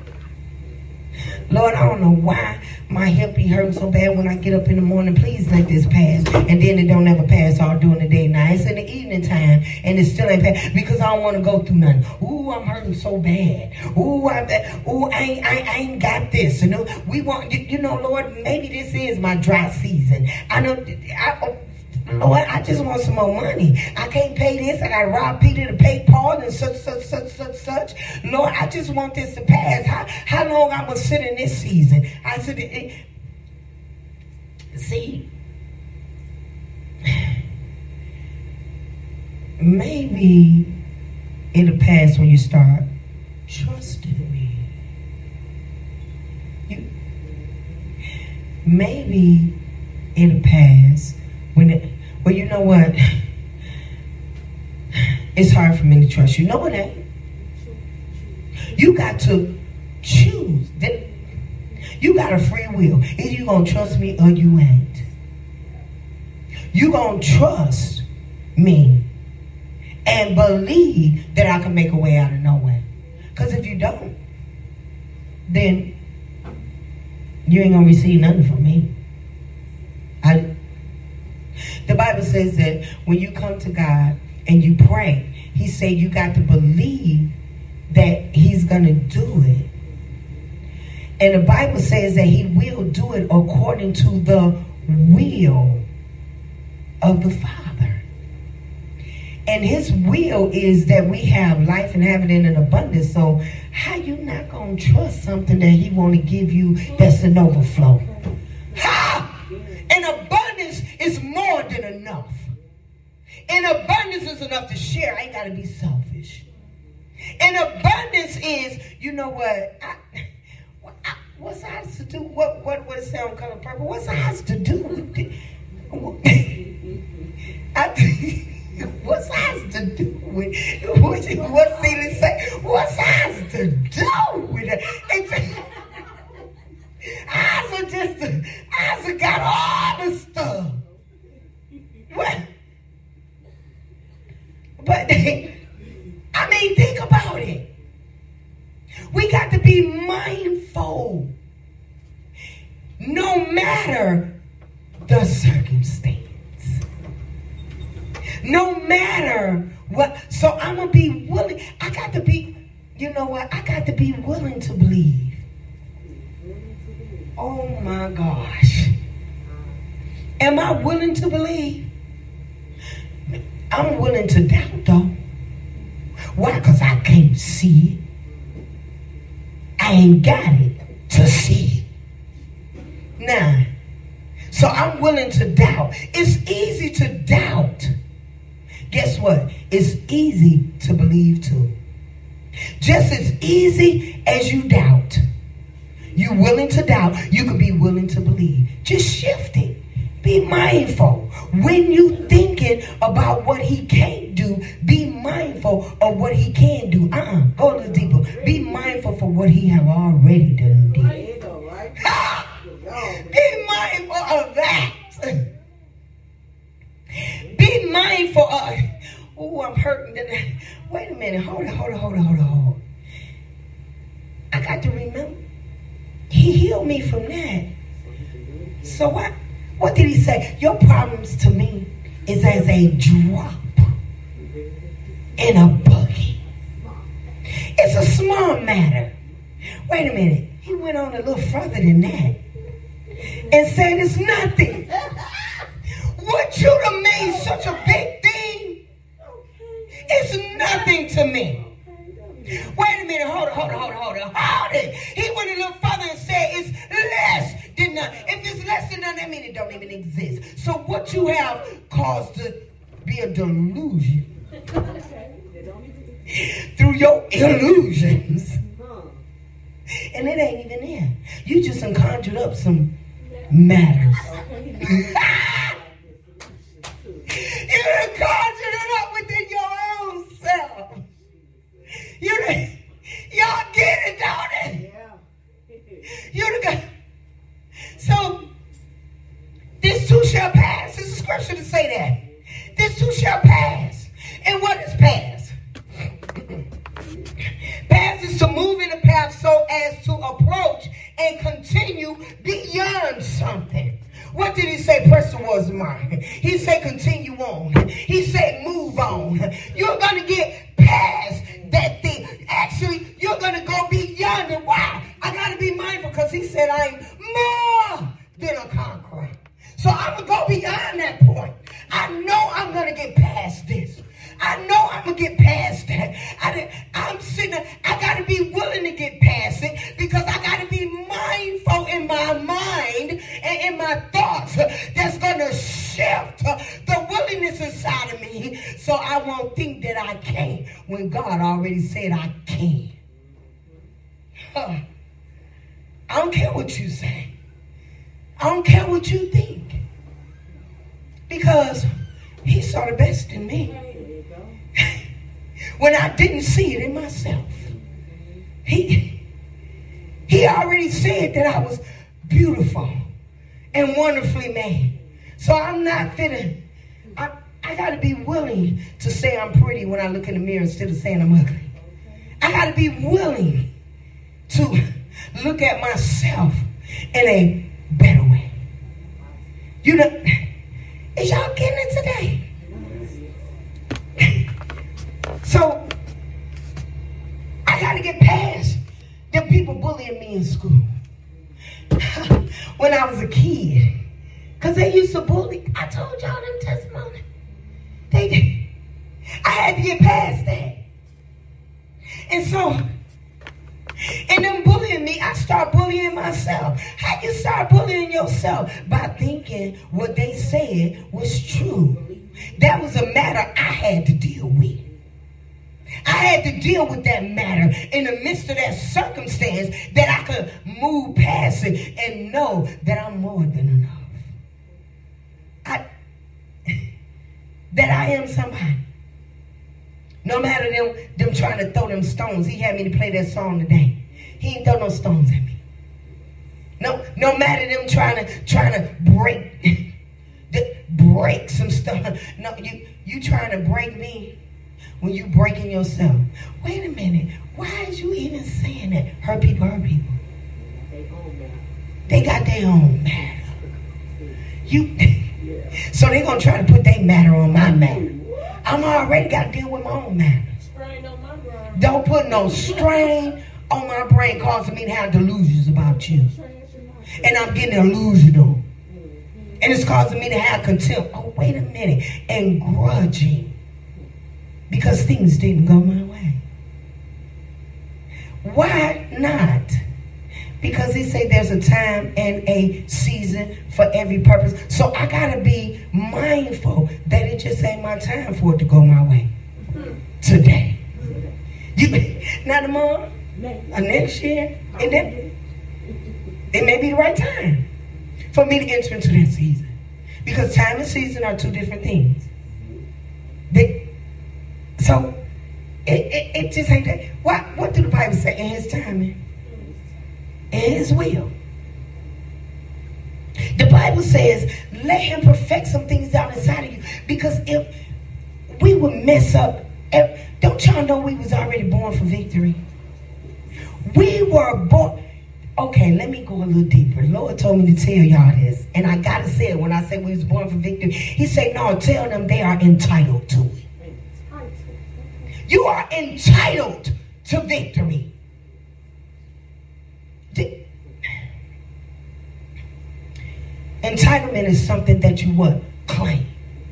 Lord, I don't know why my hip be hurting so bad when I get up in the morning. Please let this pass. And then it don't ever pass all during the day. Now, it's in the evening time, and it still ain't pass because I don't want to go through nothing. Ooh, I'm hurting so bad. Ooh, I ain't got this. You know, we want, you know, Lord, maybe this is my dry season. I know, Lord, I just want some more money. I can't pay this. I got to rob Peter to pay Paul and such. Lord, I just want this to pass. How long I'm going to sit in this season? I said, see, maybe it'll pass when you start trusting me. Maybe it'll pass well, you know what? It's hard for me to trust you. No, it ain't. You got to choose. You got a free will. Either you going to trust me or you ain't. You going to trust me and believe that I can make a way out of nowhere. Because if you don't, then you ain't going to receive nothing from me. The Bible says that when you come to God and you pray, he said you got to believe that he's going to do it. And the Bible says that he will do it according to the will of the Father. And his will is that we have life and have it in an abundance. So how you not going to trust something that he want to give you that's an overflow? How? An abundance is more than enough. An abundance is enough to share. I ain't got to be selfish. An abundance is, you know what? What's ours to do? What sound color purple? What's ours to do? What's ours to do with what Celie say? What's ours to do with it? Ours got all the stuff. What? But I mean, think about it. We got to be mindful. No matter the circumstance. No matter what. So I'm going to be willing. I got to be, you know what? I got to be willing to believe. Oh my gosh. Am I willing to believe? I'm willing to doubt though. see it. I ain't got it to see it. Now, so I'm willing to doubt. It's easy to doubt. Guess what? It's easy to believe too. Just as easy as you doubt. You're willing to doubt. You could be willing to believe. Just shift it. Be mindful. When you thinking about what he can't do, be mindful of what he can do. Go a little deeper. Be mindful for what he have already done. Be mindful of that. Be mindful of, oh, I'm hurting. Wait a minute. Hold on. I got to remember. He healed me from that. So what did he say? Your problems to me is as a drop in a bucket. It's a small matter. Wait a minute. He went on a little further than that and said it's nothing. What you done made such a big thing, it's nothing to me. Wait a minute, hold it. He went a little further and said it's less than none. If it's less than none, that means it don't even exist. So what you have caused to be a delusion through your illusions. And it ain't even there. You just done conjured up some matters. You done conjured it up within your own self. Y'all get it, don't it? You done got. So, this too shall pass. There's a scripture to say that. This too shall pass. And what is pass? Pass is to move in a path so as to approach and continue beyond something. What did he say? Press towards the mark. He said continue on. He said move on. You're going to get past that thing. Actually, you're going to go beyond it. Why? I got to be mindful because he said I'm more than a conqueror. So I'm going to go beyond that point. I know I'm going to get past this. I know I'm going to get past that. I'm sitting there. I got to be willing to get past it because I got to be mindful in my mind and in my thoughts that's going to shift the willingness inside of me so I won't think that I can't when God already said I can. I don't care what you say. I don't care what you think because he saw the best in me. When I didn't see it in myself. He already said that I was beautiful and wonderfully made. So I'm not fitting. I got to be willing to say I'm pretty when I look in the mirror instead of saying I'm ugly. I got to be willing to look at myself in a better way. You know, is y'all getting it today? So, I got to get past them people bullying me in school. When I was a kid. Because they used to bully. I told y'all them testimony. I had to get past that. And so, and them bullying me, I start bullying myself. How you start bullying yourself? By thinking what they said was true. That was a matter I had to deal with. I had to deal with that matter in the midst of that circumstance that I could move past it and know that I'm more than enough. That I am somebody. No matter them trying to throw them stones. He had me to play that song today. He ain't throw no stones at me. No matter them trying to break some stuff. No, you trying to break me. When you breaking yourself. Wait a minute. Why is you even saying that? Hurt people. They got their own matter. So they going to try to put their matter on my matter. I'm already got to deal with my own matter. Don't put no strain on my brain causing me to have delusions about you. And I'm getting delusional. And it's causing me to have contempt. Oh, wait a minute. And grudging. Because things didn't go my way. Why not? Because he said there's a time and a season for every purpose. So I got to be mindful that it just ain't my time for it to go my way today. Not tomorrow, or next year, and then it may be the right time for me to enter into that season. Because time and season are two different things. So it just ain't that. What do the Bible say? In his timing, in his will. The Bible says, let him perfect some things down inside of you. Because if we would mess up, don't y'all know we was already born for victory? We were born. Okay, let me go a little deeper. The Lord told me to tell y'all this. And I got to say it when I say we was born for victory. He said, no, tell them they are entitled to it. You are entitled to victory. Entitlement is something that you what? Claim.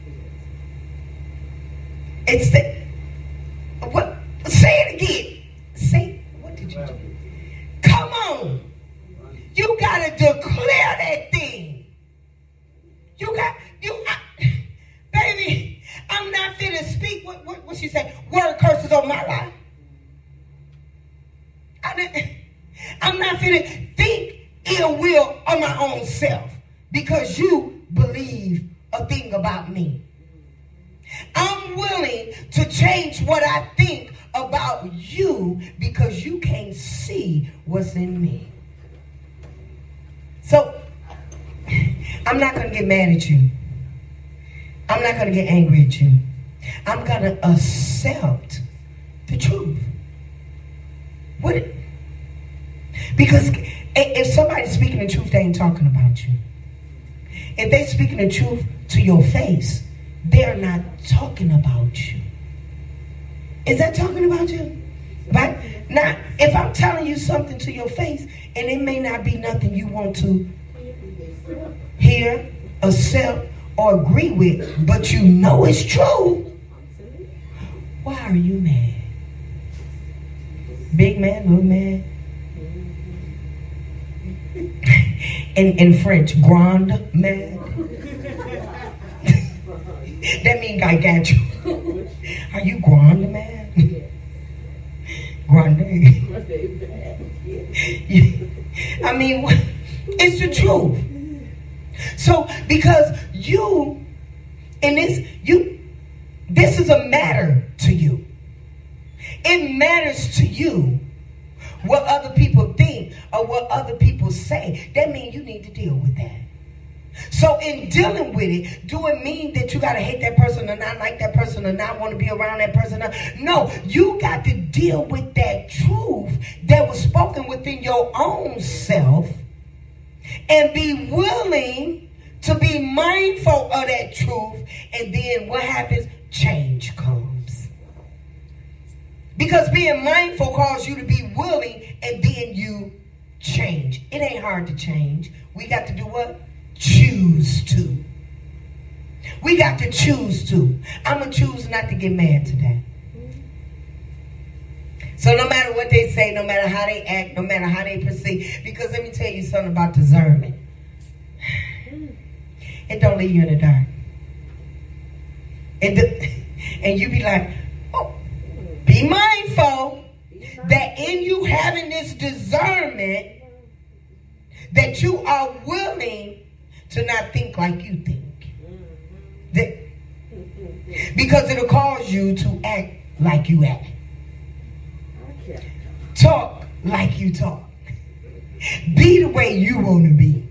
It's the... What? Say it again. Say, what did you do? Come on. You got to declare that thing. Baby, I'm not fit to speak. What she say? Word curses on my life. I'm not fit to think ill will on my own self because you believe a thing about me. I'm willing to change what I think about you because you can't see what's in me. So, I'm not going to get mad at you. I'm not going to get angry at you. I'm going to accept the truth. Because if somebody's speaking the truth, they ain't talking about you. If they're speaking the truth to your face, they're not talking about you. Is that talking about you? Right? Now, if I'm telling you something to your face, and it may not be nothing you want to hear, accept, or agree with, but you know it's true, why are you mad? Big man, little man? In French, grand man? That means I got you. Are you grand man? Grande. I mean, it's the truth. So, because this is a matter to you. It matters to you what other people think or what other people say. That means you need to deal with that. So in dealing with it, do it mean that you got to hate that person or not like that person or not want to be around that person? No, you got to deal with that truth that was spoken within your own self and be willing to be mindful of that truth. And then what happens? Change comes. Because being mindful causes you to be willing and then you change. It ain't hard to change. We got to do what? Choose to. We got to choose to. I'm going to choose not to get mad today. So no matter what they say, no matter how they act, no matter how they perceive, because let me tell you something about discernment. It don't leave you in the dark. And you be like, oh, be mindful that in you having this discernment that you are willing to not think like you think. Because it'll cause you to act like you act. Talk like you talk. Be the way you want to be.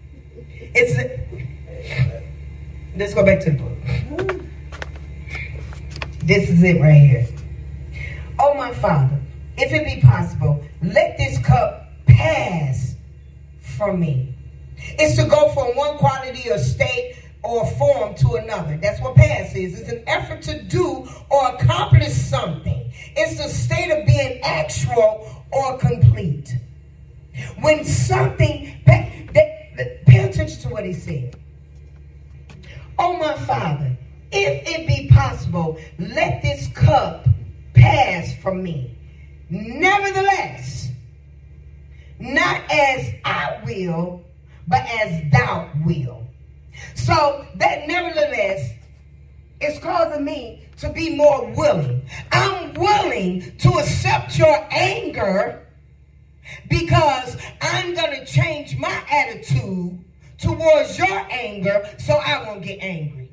Let's go back to the book. This is it right here. Oh, my Father, if it be possible, let this cup pass from me. It's to go from one quality or state or form to another. That's what pass is. It's an effort to do or accomplish something. It's a state of being actual or complete. When something, pay attention to what he said. Oh, my Father, if it be possible, let this cup pass from me. Nevertheless, not as I will, but as thou will. So that nevertheless is causing me to be more willing. I'm willing to accept your anger because I'm going to change my attitude towards your anger so I won't get angry.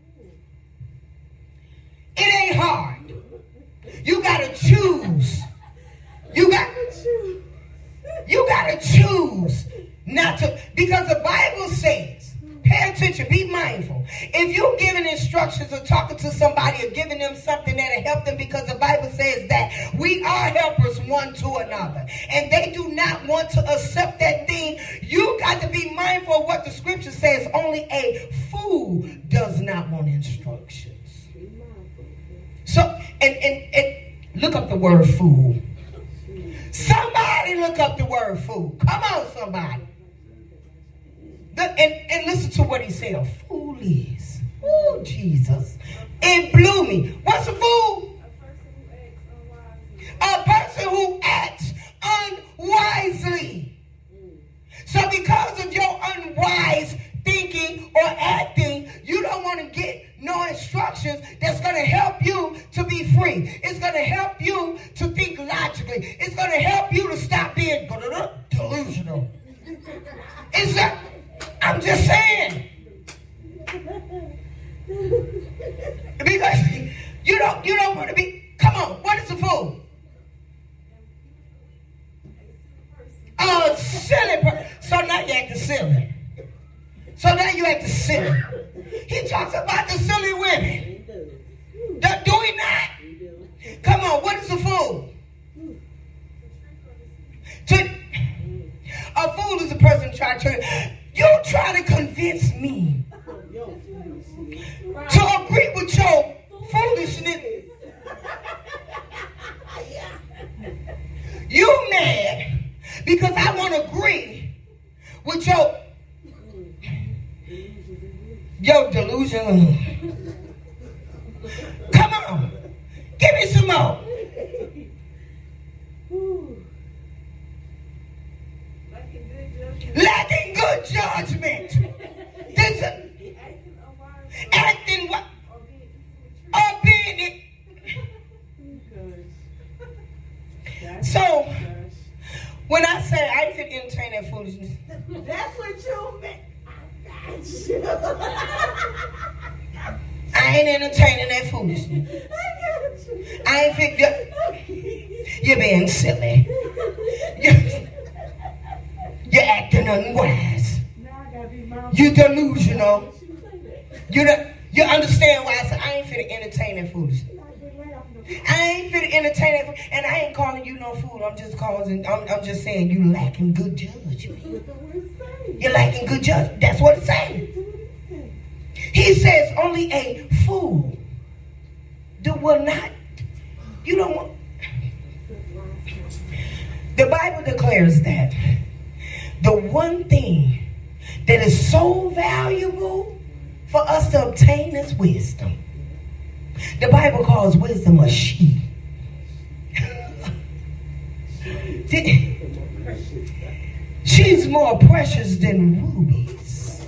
It ain't hard. You got to choose. You got to choose not to, because the Bible says, pay attention, be mindful. If you're giving instructions or talking to somebody or giving them something that'll help them, because the Bible says that we are helpers one to another, and they do not want to accept that thing, you got to be mindful of what the scripture says. Only a fool does not want instructions. So, and look up the word fool. Somebody look up the word fool. Come on, somebody. And listen to what he said. A fool is. Oh, Jesus. It blew me. What's a fool? A person who acts unwisely. So because of your unwise thinking or acting, you don't want to get no instructions that's going to help you to be free. It's going to help you to think logically. It's going to help you to stop being delusional. Is that? I'm just saying. Because you don't want to be. Come on, what is a fool? A silly person. So now you act silly. So now you act silly. He talks about the silly women. Do he not? Come on, what is a fool? A fool is a person trying to. You try to convince me to agree with your foolishness. You mad because I want to agree with your delusion. Come on, give me some more. Lacking good judgment. This acting what? Or being it. So, when I say I ain't fit entertain that foolishness. That's what you meant. I ain't entertaining that foolishness. I ain't fit. You're being silly. You're acting unwise. You're delusional. You understand why I said I ain't fit to entertain that foolishness. I ain't fit to entertain that, and I ain't calling you no fool. I'm just saying you lacking good judgment. You're lacking good judgment. That's what it's saying. He says only a fool will not. You don't want. The Bible declares that the one thing that is so valuable for us to obtain is wisdom. The Bible calls wisdom a she. She's more precious than rubies.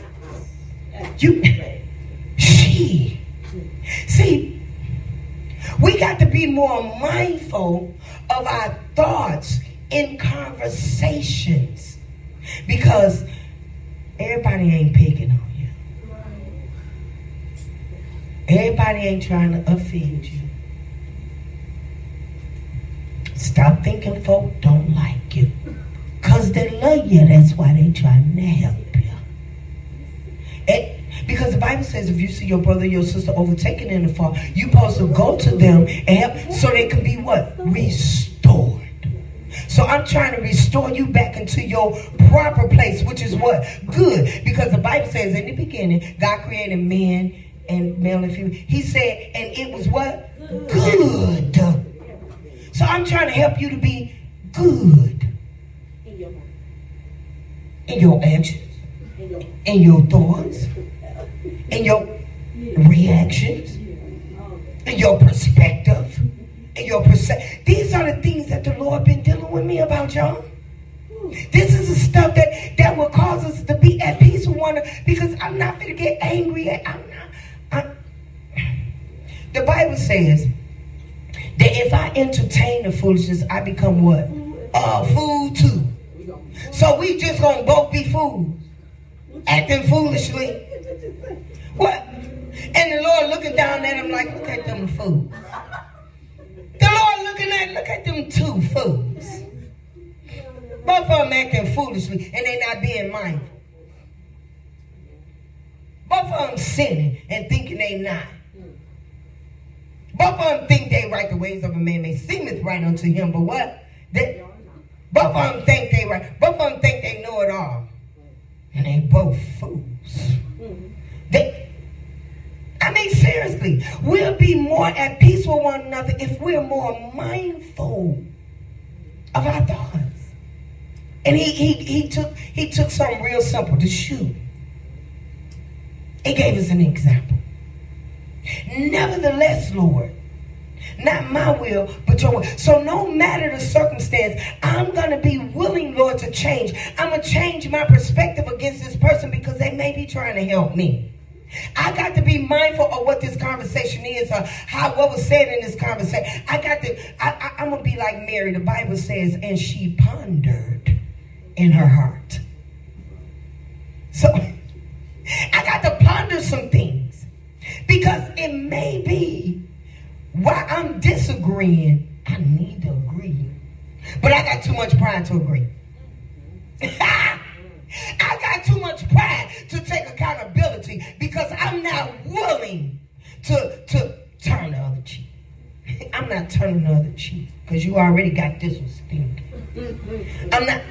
She. See, we got to be more mindful of our thoughts in conversations, because everybody ain't picking on you. Everybody ain't trying to offend you. Stop thinking folk don't like you, because they love you. That's why they trying to help you. Because the Bible says if you see your brother or your sister overtaken in the fault, you're supposed to go to them and help so they can be what? Restored. So I'm trying to restore you back into your proper place, which is what? Good. Because the Bible says in the beginning, God created man and male and female. He said, and it was what? Good. So I'm trying to help you to be good. In your actions. In your thoughts. In your reactions. In your perspective. In your perception. These are the things that the Lord been dealing with me about, y'all. This is the stuff that will cause us to be at peace with one another, because I'm not going to get angry. The Bible says that if I entertain the foolishness, I become what? Fool too. So we just gonna both be fools, acting foolishly. What? And the Lord looking down at him like, look at them fools. The Lord looking at, look at them two fools. Both of them acting foolishly and they not being mindful. Both of them sinning and thinking they not. Both of them think they right. The ways of a man may seemeth right unto him, but what? Both of them think they right. Both of them think they know it all. And they both fools. Seriously, we'll be more at peace with one another if we're more mindful of our thoughts. And he took something real simple, the shoe. He gave us an example. Nevertheless, Lord, not my will, but your will. So no matter the circumstance, I'm going to be willing, Lord, to change. I'm going to change my perspective against this person because they may be trying to help me. I got to be mindful of what this conversation is, or what was said in this conversation. I'm going to be like Mary. The Bible says, and she pondered in her heart. So I got to ponder some things, because it may be while I'm disagreeing, I need to agree. But I got too much pride to agree. I got too much pride to take accountability, because I'm not willing to turn the other cheek. I'm not turning the other cheek because you already got this one stinking. I'm not.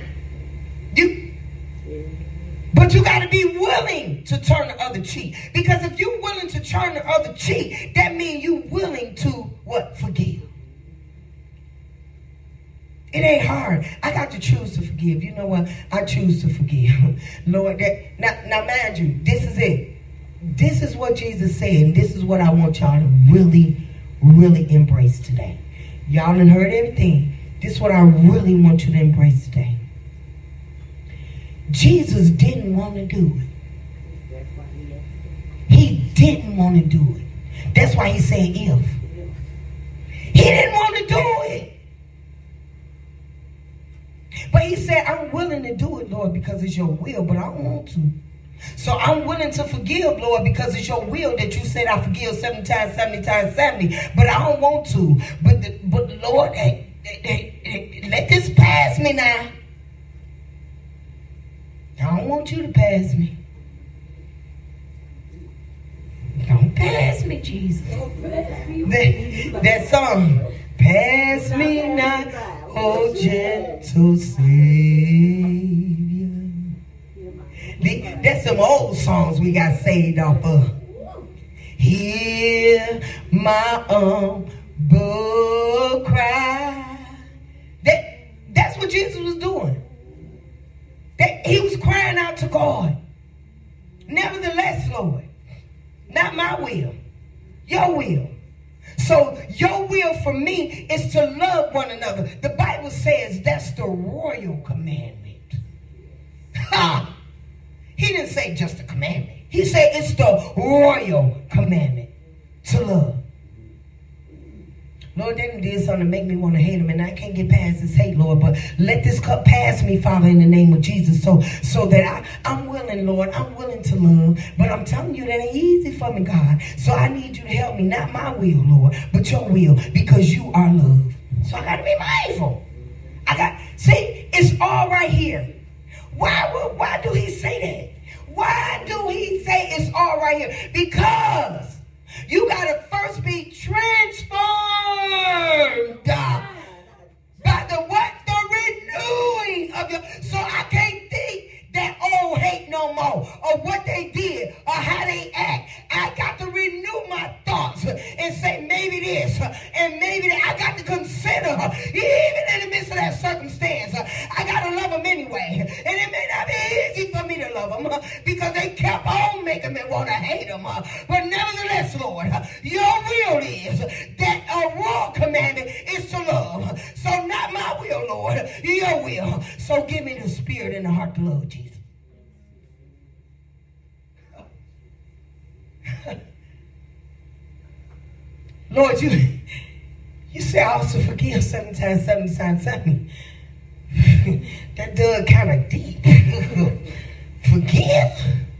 But you got to be willing to turn the other cheek, because if you're willing to turn the other cheek, that means you're willing to what? Forgive. It ain't hard. I got to choose to forgive. You know what? I choose to forgive. Lord, now mind you, this is it. This is what Jesus said, and this is what I want y'all to really, really embrace today. Y'all done heard everything. This is what I really want you to embrace today. Jesus didn't want to do it. He didn't want to do it. That's why he said if. He didn't want to do it. But he said, I'm willing to do it, Lord, because it's your will, but I don't want to. So I'm willing to forgive, Lord, because it's your will that you said I forgive 7 times, 70 times, 70. But I don't want to. But Lord, let this pass me now. I don't want you to pass me. Don't pass me, Jesus. That song, pass me not, oh gentle Savior. That's some old songs we got saved off of. Hear my humble cry. That's what Jesus was doing. He was crying out to God. Nevertheless, Lord, not my will, your will. So your will for me is to love one another. The Bible says that's the royal commandment. Ha! He didn't say just a commandment. He said it's the royal commandment to love. Lord, they did something to make me want to hate him, and I can't get past this hate, Lord. But let this cup pass me, Father, in the name of Jesus, so that I'm willing, Lord. I'm willing to love, but I'm telling you that ain't easy for me, God. So I need you to help me, not my will, Lord, but your will, because you are love. So I got to be mindful. See, it's all right here. Why do he say that? Why do he say it's all right here? Because you got to first be transformed by the what? The renewing of your... So I can't think that old hate no more, or what they did, or how they act. I got to renew my thoughts and say maybe this and maybe that. I got to consider, even in the midst of that circumstance, I got to love them anyway. And it may not be easy for me to love them because they kept on making me want to hate them. But nevertheless, Lord, your will is that a royal commandment is to love. your will. So give me the spirit and the heart to love Jesus. Lord, you say I also forgive 7 times, 70 times 70. That does kind of deep. Forgive?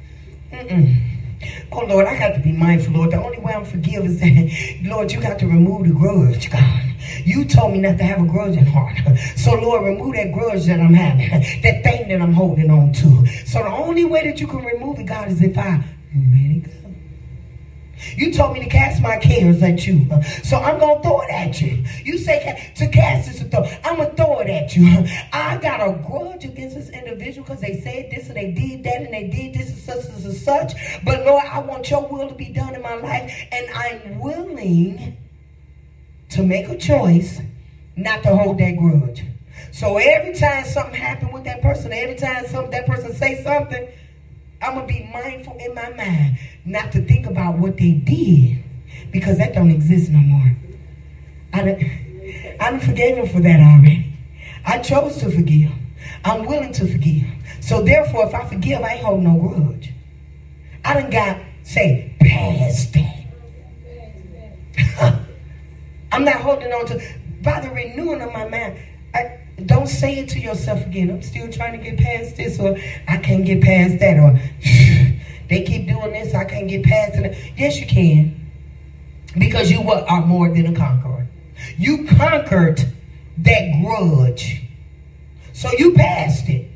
Oh, Lord, I got to be mindful, Lord. The only way I'm forgive is that, Lord, you got to remove the grudge, God. You told me not to have a grudge in heart. So, Lord, remove that grudge that I'm having, that thing that I'm holding on to. So the only way that you can remove it, God, is if I let it go. You told me to cast my cares at you. So I'm going to throw it at you. You say to cast this and throw. I'm going to throw it at you. I got a grudge against this individual because they said this and they did that and they did this and such and such. But Lord, I want your will to be done in my life. And I'm willing to make a choice not to hold that grudge. So every time something happened with that person, every time that person say something, I'm going to be mindful in my mind not to think about what they did, because that don't exist no more. I done forgave them for that already. I chose to forgive. I'm willing to forgive. So therefore, if I forgive, I ain't holding no grudge. I done got, say, past that. I'm not holding on to, by the renewing of my mind. Don't say it to yourself again. I'm still trying to get past this, or I can't get past that, or they keep doing this, I can't get past it. Yes, you can. Because you are more than a conqueror. You conquered that grudge. So you passed it.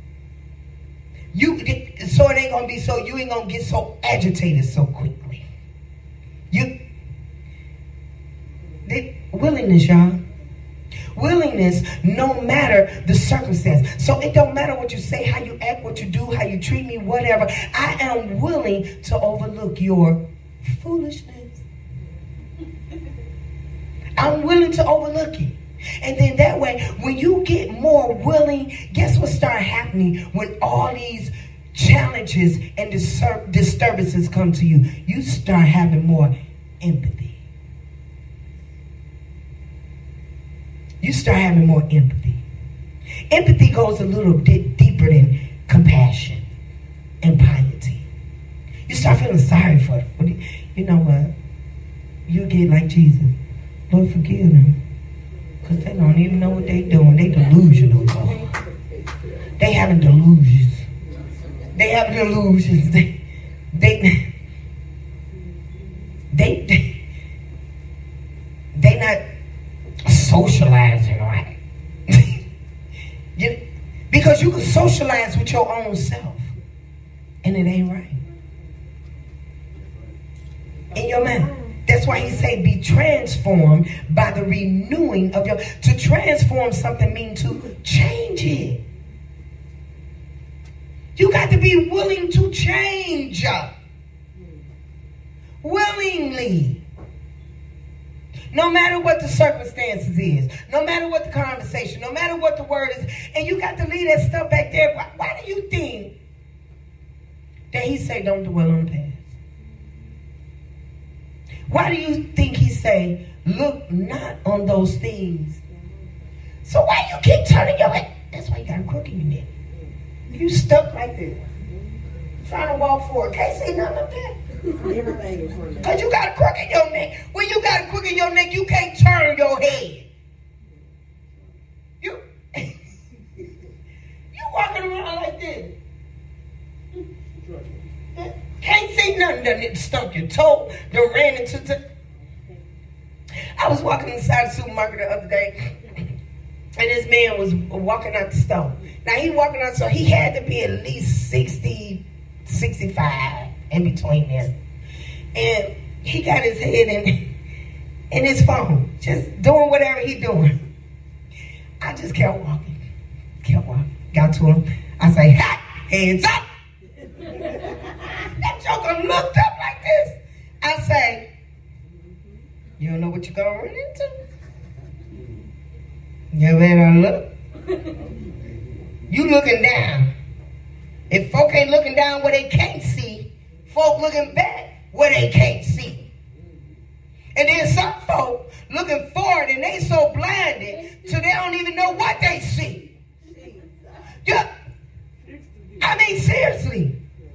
So it ain't going to be so, you ain't going to get so agitated so quickly. Willingness, y'all. Willingness, no matter the circumstance. So it don't matter what you say, how you act, what you do, how you treat me, whatever. I am willing to overlook your foolishness. I'm willing to overlook it. And then that way, when you get more willing, guess what starts happening when all these challenges and disturbances come to you? You start having more empathy. You start having more empathy. Empathy goes a little bit deeper than compassion and piety. You start feeling sorry for them. You know what? You get like Jesus. Lord, forgive them. Because they don't even know what they're doing. They delusional, Lord. They having delusions. They having delusions. They not socializing right. Because you can socialize with your own self, and it ain't right. In your mind. That's why he say be transformed by the renewing of your. To transform something means to change it. You got to be willing to change. Willingly. No matter what the circumstances is, no matter what the conversation, no matter what the word is, and you got to leave that stuff back there. Why do you think that he say don't dwell on the past? Why do you think he say look not on those things? So why you keep turning your head? That's why you got a crook in your neck. You stuck like this, trying to walk forward. Can't see nothing up there. Because you got a crook in your neck. When you got a crook in your neck, you can't turn your head. You walking around like this. Can't see nothing. Done stuck your toe. Done ran into. I was walking inside the supermarket the other day, and this man was walking out the store. Now he walking out, so he had to be at least 60, 65. In between them. And he got his head in his phone, just doing whatever he doing. I just kept walking. Got to him. I say, ha, hands up. That joker looked up like this. I say, you don't know what you're going to run into? You better look. You looking down. If folk ain't looking down where they can't see, folk looking back where they can't see. And then some folk looking forward, and they so blinded so they don't even know what they see. Yeah. I mean, seriously.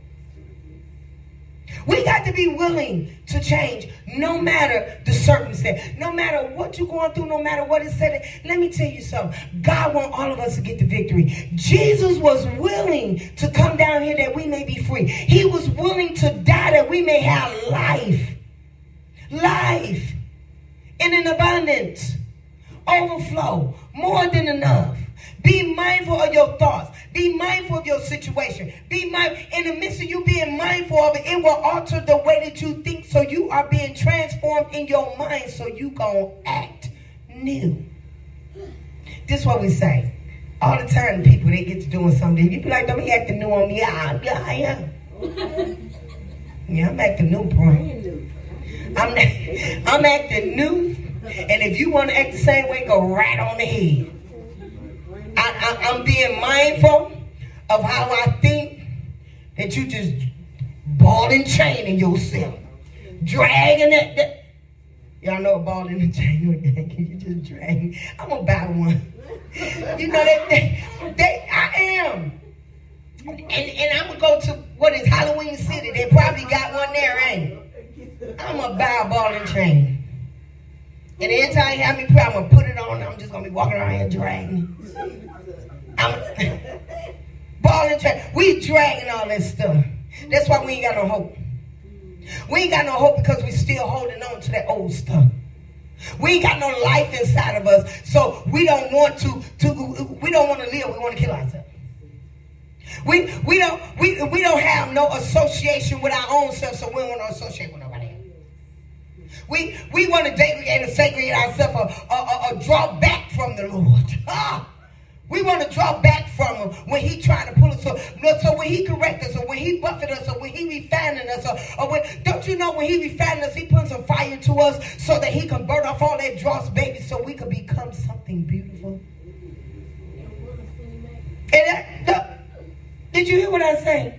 We got to be willing to change no matter the circumstance, no matter what you're going through, no matter what it said. Let me tell you something. God wants all of us to get the victory. Jesus was willing to come down here that we may be free. He was willing to die that we may have life. Life in an abundance, overflow, more than enough. Be mindful of your thoughts. Be mindful of your situation. Be mindful. In the midst of you being mindful of it, it will alter the way that you think. So you are being transformed in your mind. So you gonna act new. This is what we say. All the time people, they get to doing something. You be like, don't be acting new on me. Yeah, I am. Yeah, I'm acting new, bro. I'm acting new. And if you want to act the same way, go right on ahead. I'm being mindful of how I think that you just ball and chaining yourself. Dragging that. Y'all know a ball and chain. You just drag. I'm going to buy one. You know, I am. And I'm going to go to, what is Halloween City? They probably got one there, ain't it? I'm going to buy a ball and chain. And every time you have me pray, I'm going to put it on. I'm just going to be walking around here dragging. Ball and chain. We dragging all that stuff. That's why we ain't got no hope. We ain't got no hope because we still holding on to that old stuff. We ain't got no life inside of us. So we don't want to we don't want to live. We want to kill ourselves. We don't have no association with our own self, so we don't want to associate with nobody else. We want to degrade and segregate ourselves or draw back from the Lord. We want to draw back from him when he trying to pull us up. So when he correct us, or when he buffet us, or when he refining us, or when, don't you know when he refining us, he puts some fire to us so that he can burn off all that dross, baby, so we can become something beautiful. And did you hear what I say?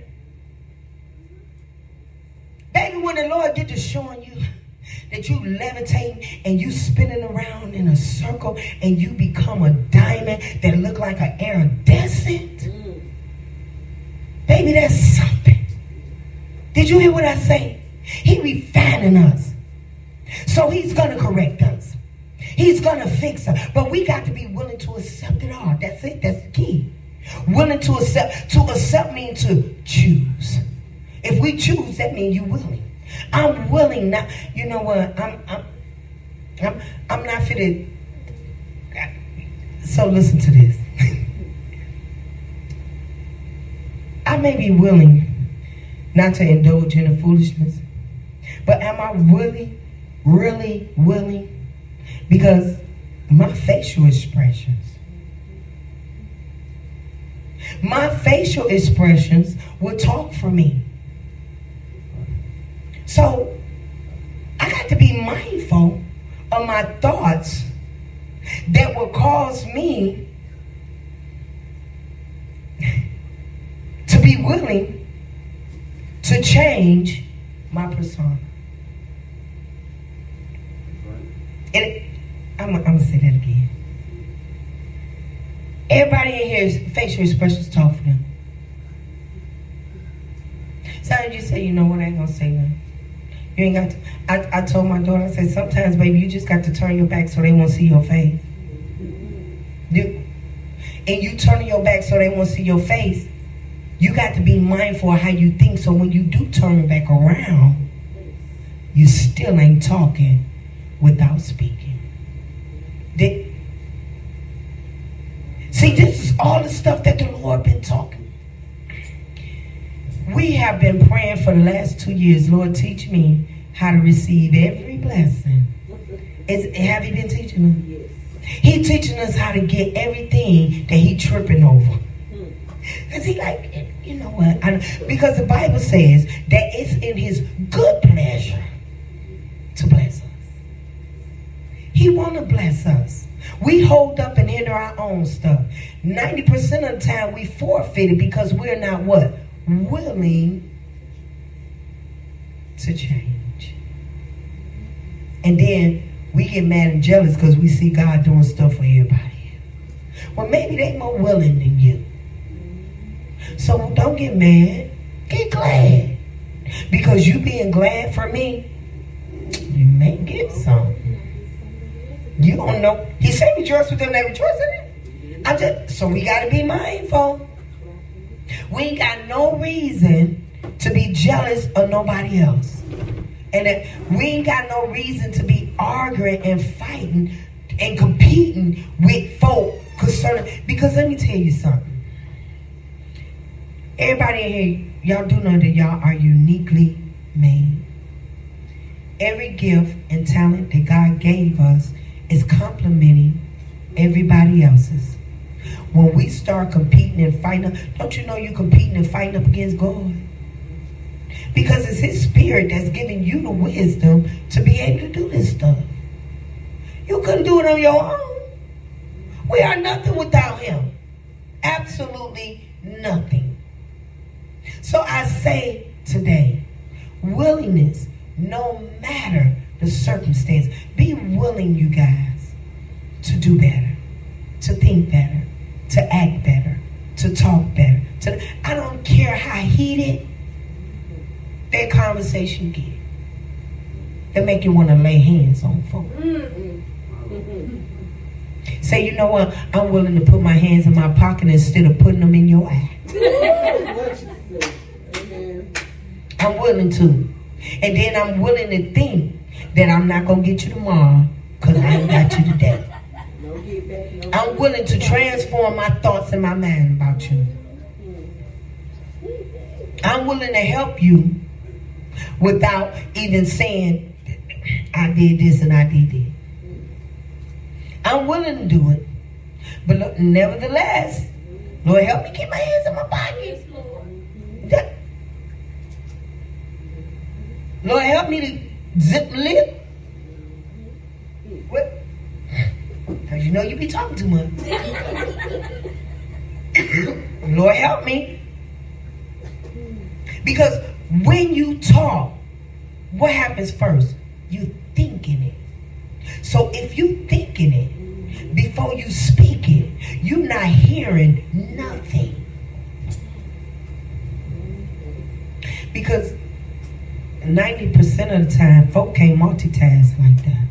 Baby, when the Lord get to showing you that you levitating and you spinning around in a circle and you become a diamond that look like an iridescent. Baby, that's something. Did you hear what I say? He refining us. So he's going to correct us. He's going to fix us. But we got to be willing to accept it all. That's it. That's the key. Willing to accept. To accept means to choose. If we choose, that means you willing. I'm willing now. You know what? I'm not fitted. So listen to this. I may be willing not to indulge in the foolishness, but am I really, really willing? Because my facial expressions will talk for me. So, I got to be mindful of my thoughts that will cause me to be willing to change my persona. And I'm going to say that again. Everybody in here's facial expressions talk for them. Sometimes you say, you know what, I ain't going to say nothing. You ain't got to. I told my daughter, I said, sometimes, baby, you just got to turn your back so they won't see your face. And you turning your back so they won't see your face. You got to be mindful of how you think, so when you do turn it back around, you still ain't talking without speaking. See, this is all the stuff that the Lord been talking. We have been praying for the last 2 years. Lord, teach me how to receive every blessing. Have He been teaching us? Yes. He teaching us how to get everything that He tripping over. Because He like, you know what? Because the Bible says that it's in His good pleasure to bless us. He want to bless us. We hold up and hinder our own stuff. 90% of the time we forfeit it because we're not what? Willing to change. And then we get mad and jealous because we see God doing stuff for everybody. Well, maybe they more willing than you. So don't get mad. Get glad. Because you being glad for me, you may get something. You don't know. He said rejoice with them that rejoice in it. So we got to be mindful. We ain't got no reason to be jealous of nobody else. And we ain't got no reason to be arguing and fighting and competing with folk concerning. Because let me tell you something. Everybody in here, y'all do know that y'all are uniquely made. Every gift and talent that God gave us is complementing everybody else's. When we start competing and fighting, don't you know you're competing and fighting up against God? Because it's His Spirit that's giving you the wisdom to be able to do this stuff. You couldn't do it on your own. We are nothing without Him. Absolutely nothing. So I say today, willingness, no matter the circumstance, be willing, you guys, to do better, to think better, to act better, to talk better. I don't care how heated that conversation get. That make you want to lay hands on folks. Say, you know what? I'm willing to put my hands in my pocket instead of putting them in your eye. I'm willing to. And then I'm willing to think that I'm not going to get you tomorrow because I ain't got you today. I'm willing to transform my thoughts and my mind about you. I'm willing to help you without even saying, I did this and I did that. I'm willing to do it. But look, nevertheless, Lord, help me keep my hands in my pockets. Lord, help me to zip my lip. What? Because you know you be talking too much. Lord, help me. Because when you talk, what happens first? You think in it. So if you think in it, before you speak it, you're not hearing nothing. Because 90% of the time, folk can't multitask like that.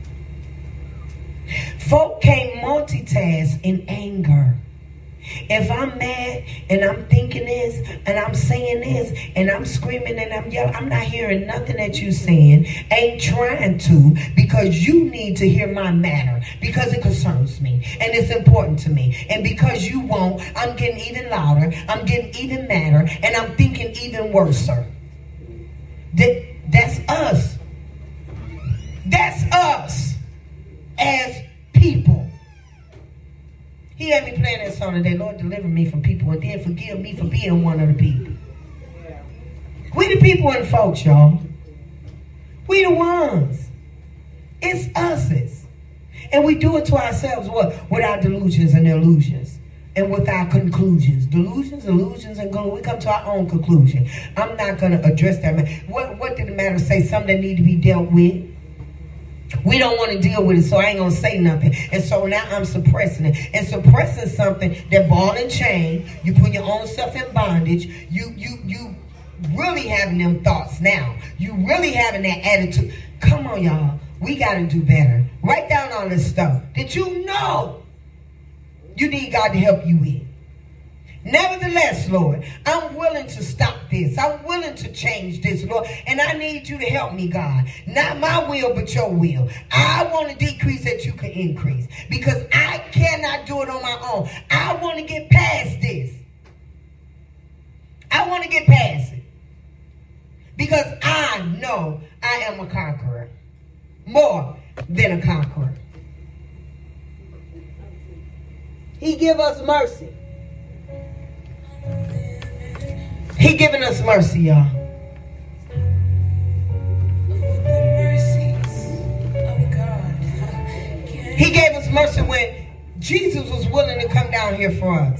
Folk can't multitask in anger. If I'm mad and I'm thinking this and I'm saying this and I'm screaming and I'm yelling, I'm not hearing nothing that you saying. Ain't trying to, because you need to hear my matter, because it concerns me and it's important to me. And because you won't, I'm getting even louder, I'm getting even madder, and I'm thinking even worser. That's us. That's us as people. He had me playing that song today. Lord, deliver me from people and then forgive me for being one of the people. We the people and folks, y'all. We the ones. It's us. And we do it to ourselves, what? With our delusions and illusions. And with our conclusions. Delusions, illusions, and we come to our own conclusion. I'm not going to address that. What did the matter say? Something that need to be dealt with. We don't want to deal with it, so I ain't going to say nothing. And so now I'm suppressing it. And suppressing something that ball and chain, you put your own self in bondage. You really having them thoughts now. You really having that attitude. Come on, y'all. We got to do better. Write down all this stuff that you know you need God to help you with. Nevertheless, Lord, I'm willing to stop this. I'm willing to change this, Lord. And I need you to help me, God. Not my will, but your will. I want to decrease that you can increase. Because I cannot do it on my own. I want to get past this. I want to get past it. Because I know I am a conqueror. More than a conqueror. He give us mercy. He giving us mercy, y'all. He gave us mercy when Jesus was willing to come down here for us.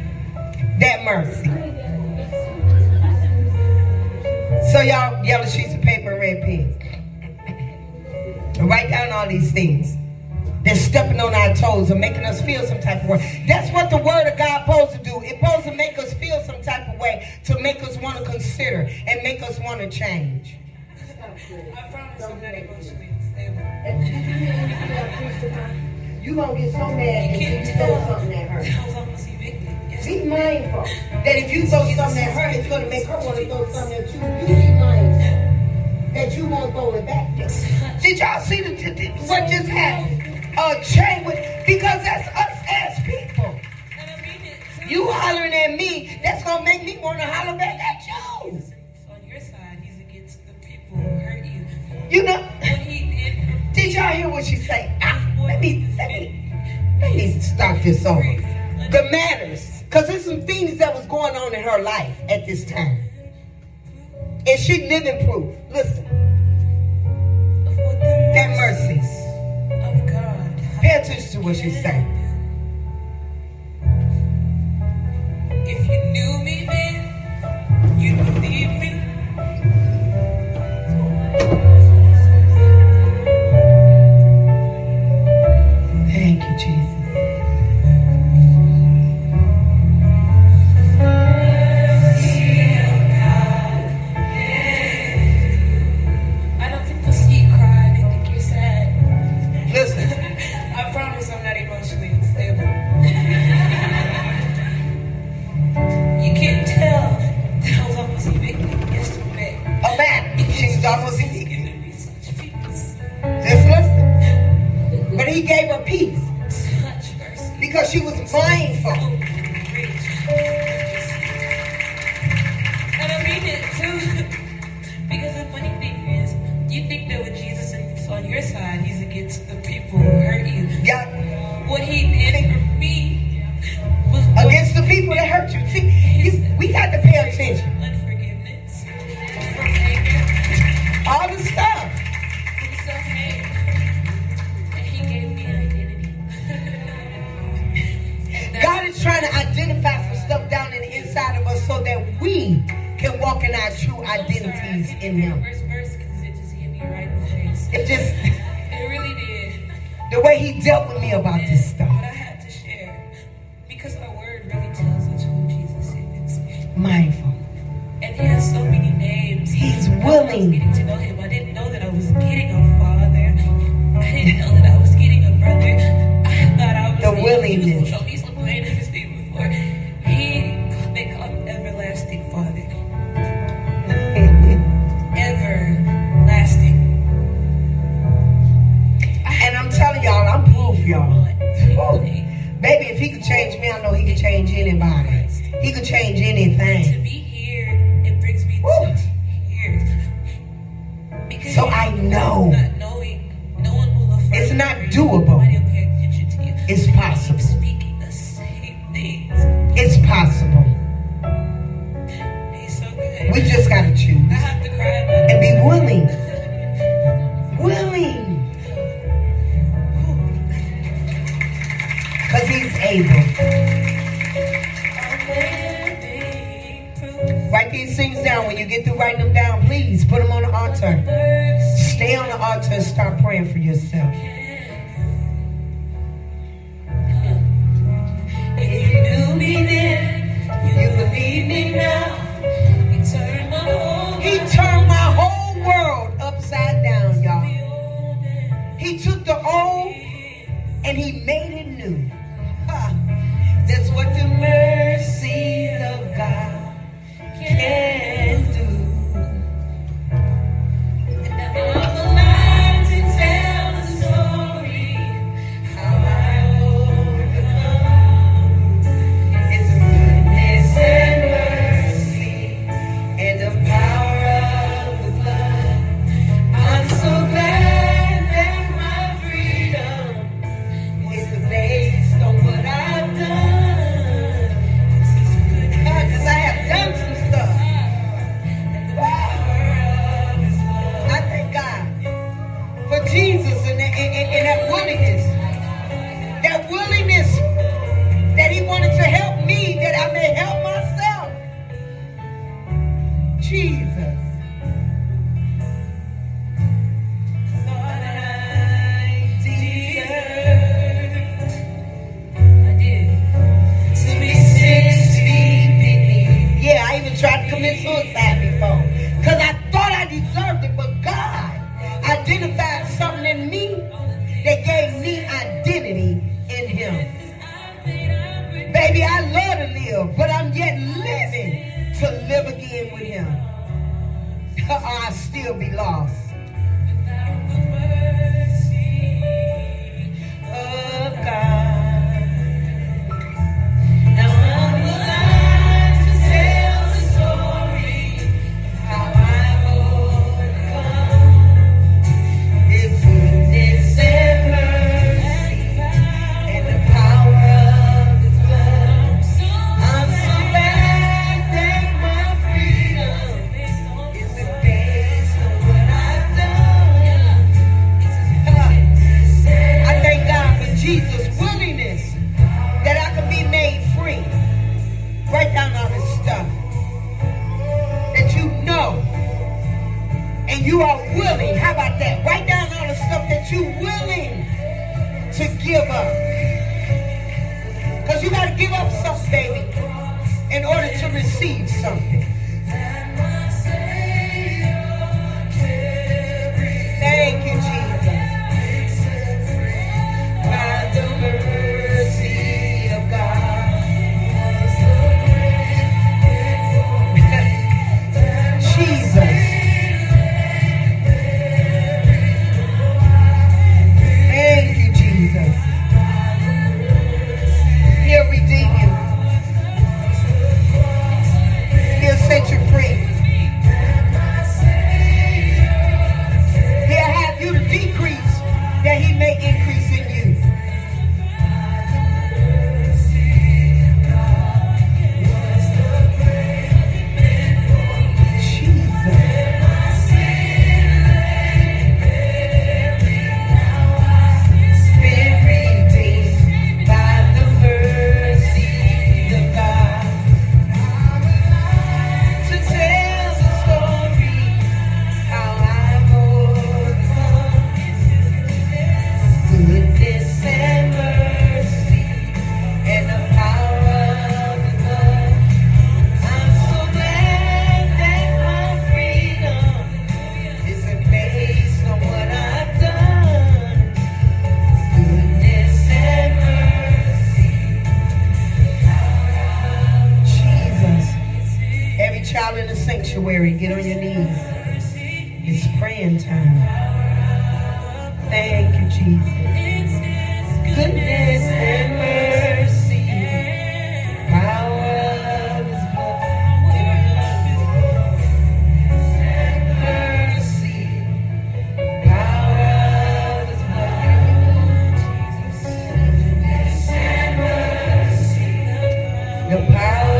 That mercy. So y'all, yellow sheets of paper and red pen. And write down all these things. They're stepping on our toes and making us feel some type of way. That's what the word of God supposed to do. It's supposed to make us feel some type of way, to make us want to consider and make us want to change. I promise I'm not emotionally stable. You gonna get so mad if you throw something at her. Be mindful that if you throw something at her, it's gonna make her want to throw something at you. You be mindful that you won't throw it back there. Did y'all see what just happened? Change with, because that's us as people. You hollering at me, that's gonna make me want to holler back at you. On your side, he's against the people who hurt you. You know, What he did for did y'all hear what she said? Let me start this over. The manners, because there's some things that was going on in her life at this time, and she living proof. Listen, that mercy of God. Pay attention to what she's saying. If you knew me then, you'd believe me. Thank you, Jesus. I don't think they'll see you cry. They think you're sad. Listen, I promise I'm not emotionally unstable. You can't tell that I was almost evicted yesterday. a man. She's almost He's in. given me such peace, Just listen. But he gave her peace such mercy. because she was mindful. And I mean it too. Because the funny thing is, you think that with Jesus is on your side, he's against the people who hurt you. Yeah, What he did for me was against the people that hurt you. See, we got to pay attention. unforgiveness, from anger, All the stuff. from self-hate. And he gave me identity. And that's God is trying to identify some stuff down in the inside of us so that we can walk in our true identities in Him. Verse because it just hit me right in the face. It just, It really did. the way He dealt with me about this stuff. But I had to share because our word really tells us who Jesus is. Mindful. And he has so many names. He's I was willing. getting to know him. I didn't know that I was getting a father. I didn't know that I was getting a brother. I thought I was The willingness. Show me something I ain't never seen before. They call him everlasting Father. Everlasting. And I'm telling y'all, I'm proof, y'all. Woo. Baby, if He could change me, I know He could change anybody. He could change To anything. be here, it brings me Woo. to tears. Because So I know not knowing, no one will affirm it's not you. doable. Nobody will pay attention to you. It's You possible. keep speaking the same things. It's possible. He's so good. We just got to I choose have to cry about and it. be willing. Willing. Because He's able. I'm living proof. Write these things down. When you get through writing them down, please put them on the altar. Stay on the altar and start praying for yourself. If you knew me then, you believe me now. You turned my whole He turned my whole world upside down, y'all. He took the old and He made it new. Ha. That's what the mercy of God can do. I'm alive to tell the story how I overcome. It's goodness and mercy and the power of the blood. I'm so glad that my freedom is the I'll still be lost. Without the mercy of God. Now I'm alive to tell the story of how I've overcome. His goodness and mercy and the power of His blood. I'm so glad that my freedom isn't based on what I've done. I thank God for Jesus' willingness that I can be made free. Write down all this stuff that you know and you are willing. How about that? Write down all the stuff that you're willing to give up. Because you got to give up something, baby, in order to receive something. Thank you, Jesus. By the mercy of God. Jesus. Thank you, Jesus. He'll redeem you. He'll set you free. He'll have you to decrease that He may increase in you. Get on your knees. It's praying time. Thank you, Jesus. Goodness and mercy. Power of His blood. Mercy. Power of His blood. Goodness and mercy. The power.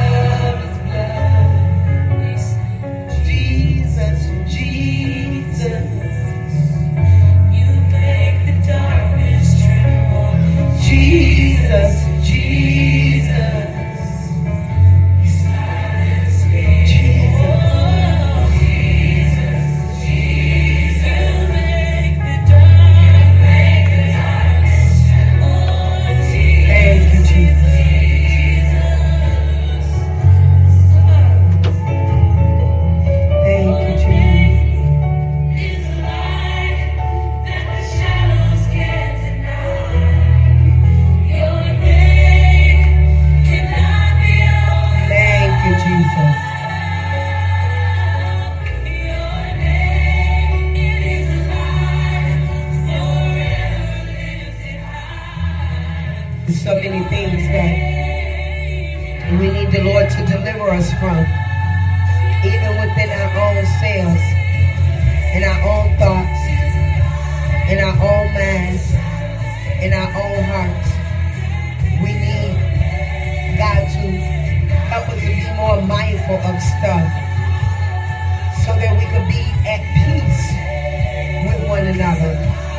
So many things that we need the Lord to deliver us from, even within our own selves, in our own thoughts, in our own minds, in our own hearts. We need God to help us to be more mindful of stuff so that we can be at peace with one another.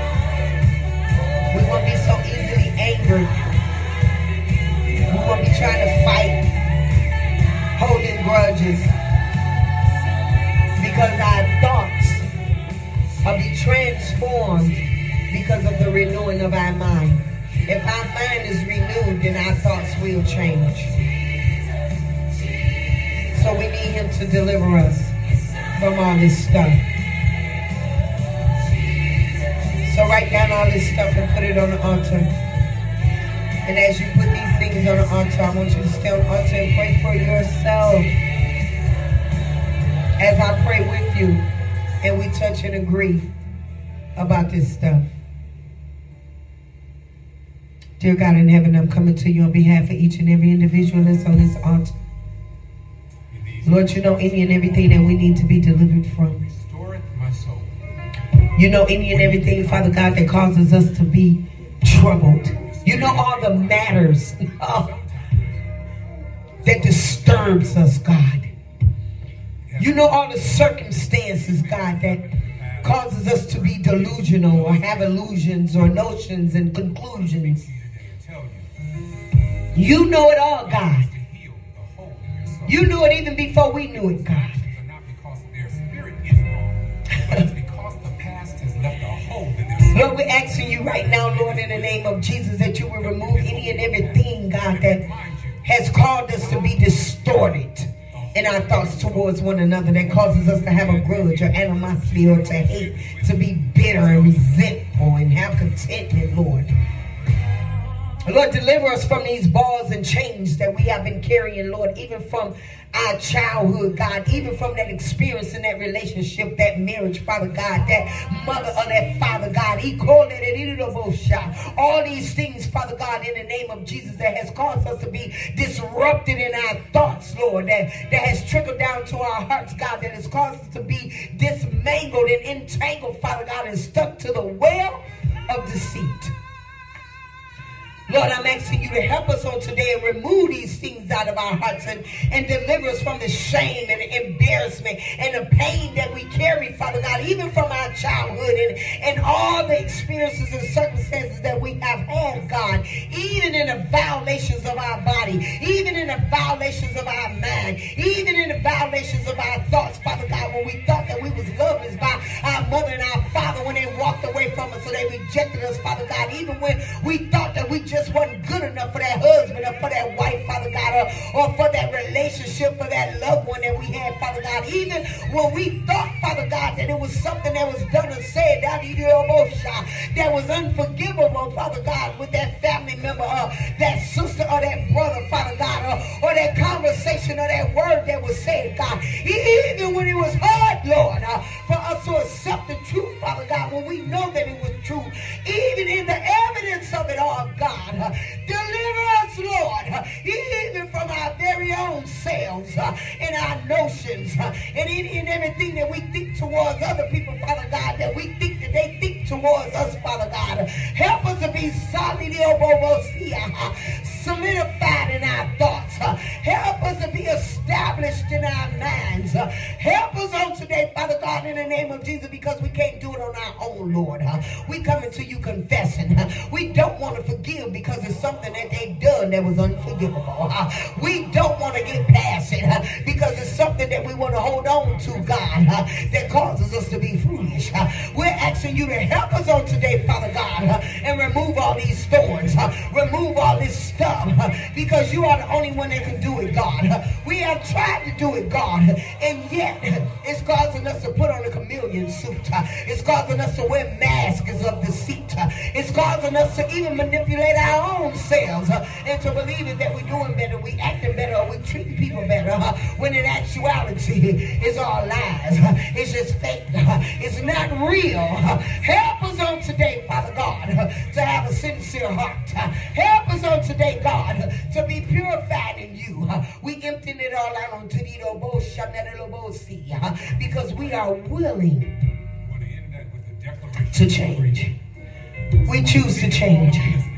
We won't be so easily angered. We won't be trying to fight, holding grudges, because our thoughts will be transformed because of the renewing of our mind. If our mind is renewed, then our thoughts will change. So we need Him to deliver us from all this stuff. So write down all this stuff and put it on the altar. And as you put these things on the altar, I want you to stay on the altar and pray for yourself. as I pray with you and we touch and agree about this stuff. Dear God in heaven, I'm coming to you on behalf of each and every individual that's on this altar. Lord, you know any and everything that we need to be delivered from. You know any and everything, Father God, that causes us to be troubled. You know all the matters that disturbs us, God. You know all the circumstances, God, that causes us to be delusional or have illusions or notions and conclusions. You know it all, God. You knew it even before we knew it, God. Lord, we're asking you right now, Lord, in the name of Jesus, that you will remove any and everything, God, that has caused us to be distorted in our thoughts towards one another, that causes us to have a grudge or animosity or to hate, to be bitter and resentful and have contentment, Lord. Lord, deliver us from these balls and chains that we have been carrying, Lord, even from our childhood, God, even from that experience in that relationship, that marriage, Father God, that mother or that father, God. He called it all these things, Father God, in the name of Jesus, that has caused us to be disrupted in our thoughts, Lord, that has trickled down to our hearts, God, that has caused us to be dismangled and entangled, Father God, and stuck to the well of deceit. Lord, I'm asking you to help us on today and remove these things out of our hearts and deliver us from the shame and the embarrassment and the pain that we carry, Father God, even from our childhood and all the experiences and circumstances that we have had, God, even in the violations of our body, even in the violations of our mind, even in the violations of our thoughts, Father God, when we thought that we was loveless by our mother and our father when they walked away from us, so they rejected us, Father God, even when we thought that we just wasn't good enough for that husband or for that wife, Father God, or for that relationship, for that loved one that we had, Father God. Even when we thought, Father God, that it was something that was done or said that was unforgivable, Father God, with that family member or that sister or that brother, Father God, or that conversation or that word that was said, God. Even when it was hard, Lord, for us to accept the truth, Father God, when we know that it was true, even in the evidence of it all, God. Deliver us, Lord, even from our very own selves and our notions and any and everything that we think towards other people, Father God, that we think that they think towards us, Father God. Help us to be solidified in our thoughts. Help us to be established in our minds. Help us on today, Father God, in the name of Jesus, because we can't do it on our own, Lord. We coming to you confessing. We don't want to forgive because it's something that they've done that was unforgivable. We don't want to get past it because it's something that we want to hold on to, God, that causes us to be foolish. We're asking you to help us on today, Father God, and remove all these thorns, remove all this stuff, because you are the only one that can do it, God. We have tried to do it, God, and yet it's causing us to put on a chameleon suit. It's causing us to wear masks of deceit. It's causing us to even manipulate our own selves and to believe that we're doing better, we acting better, or we treating people better, when in actuality it's all lies. It's just fake. It's not real. Help us on today, Father God, to have a sincere heart. Help us on today, God, to be purified in you. We emptying it all out on because we are willing to change. We choose to change.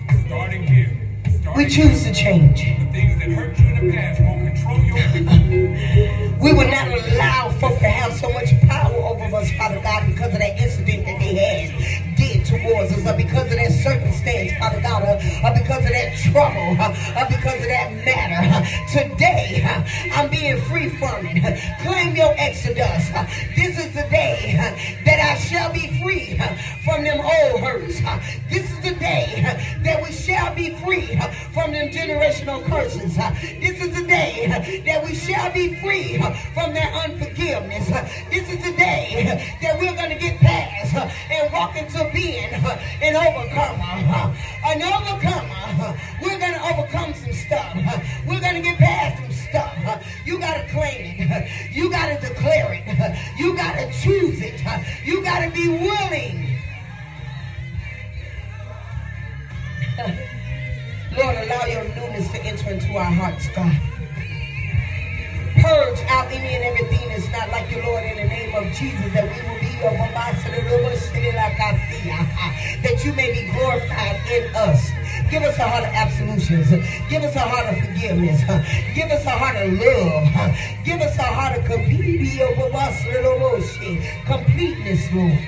We choose to change. The things that hurt you in the past won't control your future. We will not allow folks to have so much power over us, Father God, because of that incident that they had did towards us, or because of that circumstance, Father God, or because of that trouble, or because of that matter. Today, I'm being free from it. Claim your exodus. This is the day that I shall be free from them old hurts. This is the day that we shall be free from them generational curses. This is the day that we shall be free from their unforgiveness. This is the day that we're going to get past and walk into being an overcomer. An overcomer. We're going to overcome some stuff. We're going to get past some stuff. You got to claim it. You got to declare it. enter into our hearts, God. Purge out any and everything that's not like you, Lord, in the name of Jesus, that we will be that you may be glorified in us. Give us a heart of absolutions. Give us a heart of forgiveness. Give us a heart of love. Give us a heart of completeness, Lord.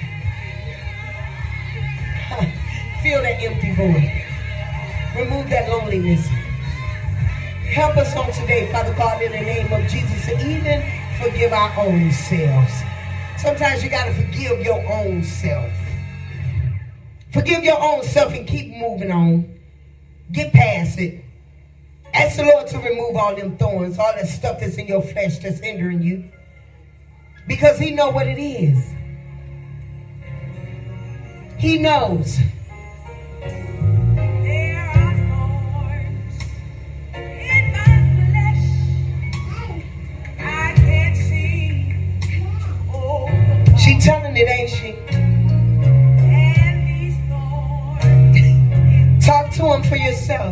Fill that empty void. Remove that loneliness. Help us on today, Father God, in the name of Jesus, to even forgive our own selves. Sometimes you got to forgive your own self. Forgive your own self and keep moving on. Get past it. Ask the Lord to remove all them thorns, all that stuff that's in your flesh that's hindering you. Because he knows what it is. He knows. She telling it, ain't she? Talk to him for yourself.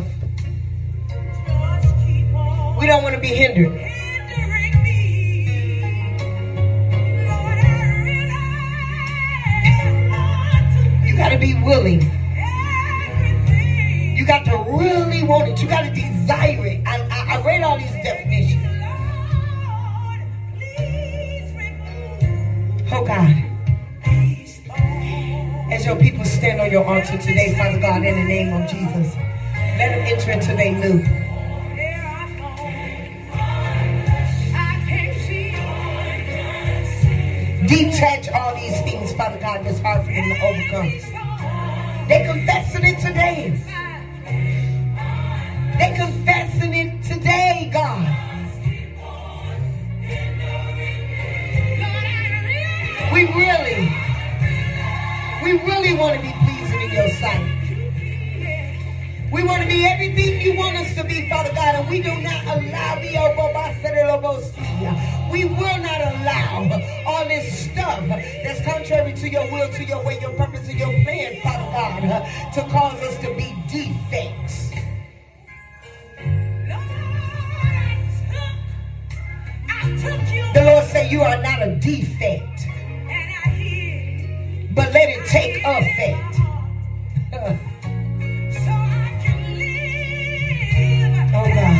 We don't want to be hindered. You got to be willing. You got to really want it. You got to desire it. I read all these definitions. Oh God, as your people stand on your altar today, Father God, in the name of Jesus, let them enter into their new. Detach all these things, Father God, that's hard for them to overcome. They're confessing it today. They're confessing it today, God. We really want to be pleasing in your sight. We want to be everything you want us to be, Father God, and we do not allow, we will not allow all this stuff that's contrary to your will, to your way, your purpose, and your plan, Father God, to cause us to be defects. The Lord said you are not a defect, but let it take effect. Oh God.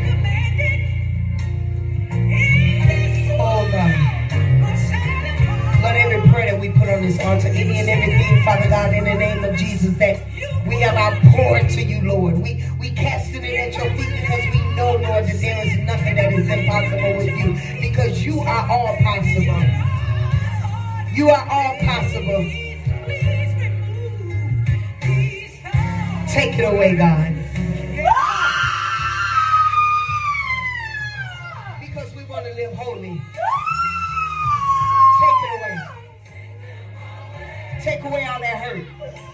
Oh God. Lord, every prayer that we put on this altar, any and everything, Father God, in the name of Jesus, that we have outpoured to you, Lord. We casted it at your feet because we know, Lord, that there is nothing that is impossible with you, because you are all possible. You are all possible. Take it away, God. Because we want to live holy. Take it away. Take away all that hurt.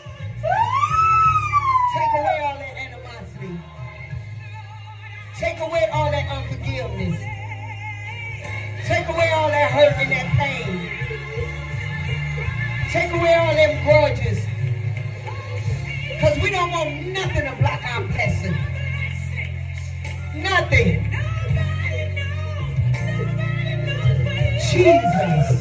Take away all that animosity. Take away all that unforgiveness. Take away all that hurt and that pain. Take away all them grudges. Because we don't want nothing to block our blessing. Nothing. Jesus.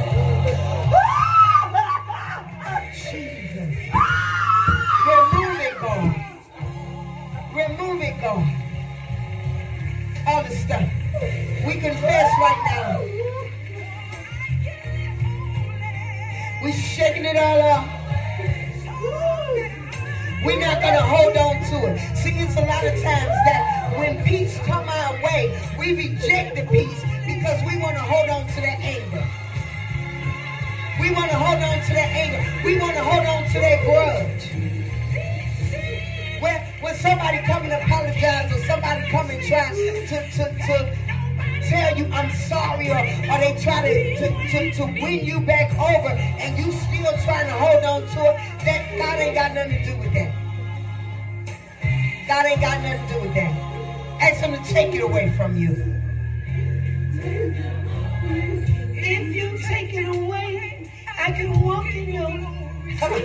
Jesus. Remove it, God. Remove it, God. All the stuff. We confess right now. We're shaking it all up. We're not going to hold on to it. See, it's a lot of times that when peace come our way, we reject the peace because we want to hold on to that anger. We want to hold on to that anger. We want to hold on to that grudge. When somebody come and apologize, or somebody come and try to tell you I'm sorry, or they try to win you back over, and you still trying to hold on to it, that God ain't got nothing to do with that. God ain't got nothing to do with that. Ask him to take it away from you. If you take it away, I can walk in your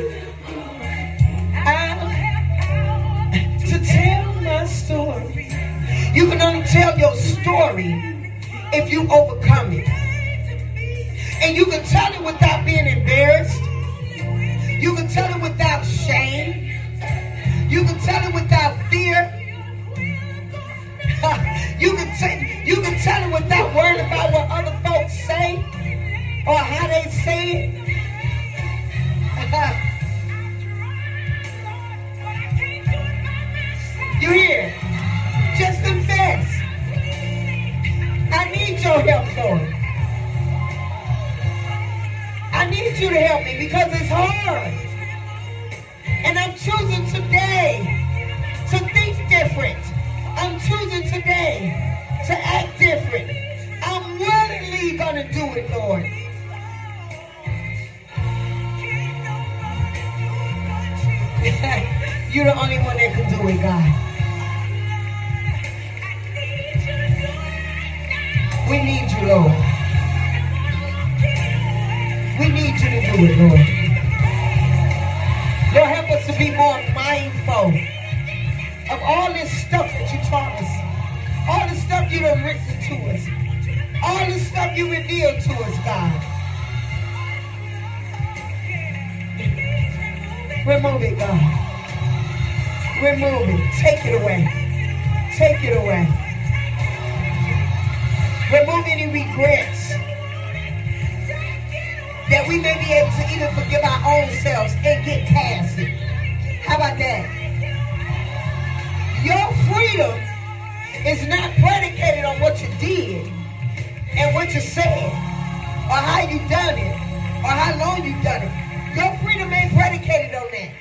I'll have power to tell my story. You can only tell your story if you overcome it. And you can tell it without being embarrassed. You can tell it without shame. You can tell it without fear. You can tell it without worrying about what other folks say or how they say it. You hear? Just confess. I need your help, Lord. I need you to help me because it's hard. And I'm choosing today to think different. I'm choosing today to act different. I'm willingly going to do it, Lord. You're the only one that can do it, God. We need you, Lord. We need you to do it, Lord. Lord, help us to be more mindful of all this stuff that you taught us. All the stuff you done written to us. All the stuff you revealed to us, God. Remove it, God. Remove it. Take it away. Take it away. Remove any regrets that we may be able to even forgive our own selves and get past it. How about that? Your freedom is not predicated on what you did and what you said or how you done it or how long you done it. Your freedom ain't predicated on that.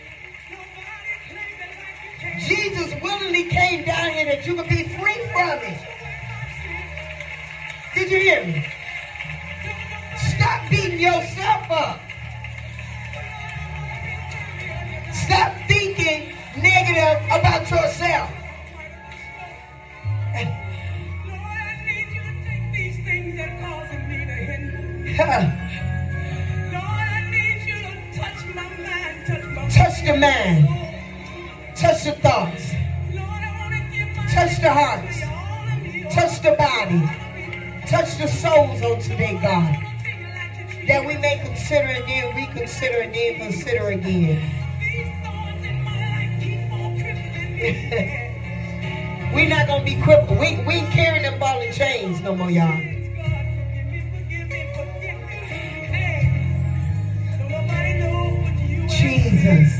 Jesus willingly came down here that you could be free from it. Did you hear me? Stop beating yourself up. Stop thinking negative about yourself. Lord, I need you to take these things that are causing me to hinder. Lord, I need you to touch my mind, touch the mind, touch the thoughts, Lord, I want to give my touch the hearts, touch the body, touch the souls on today, God. That we may consider again, reconsider again, consider again. We're not going to be crippled. We ain't carrying them ball and chains no more, y'all. Jesus.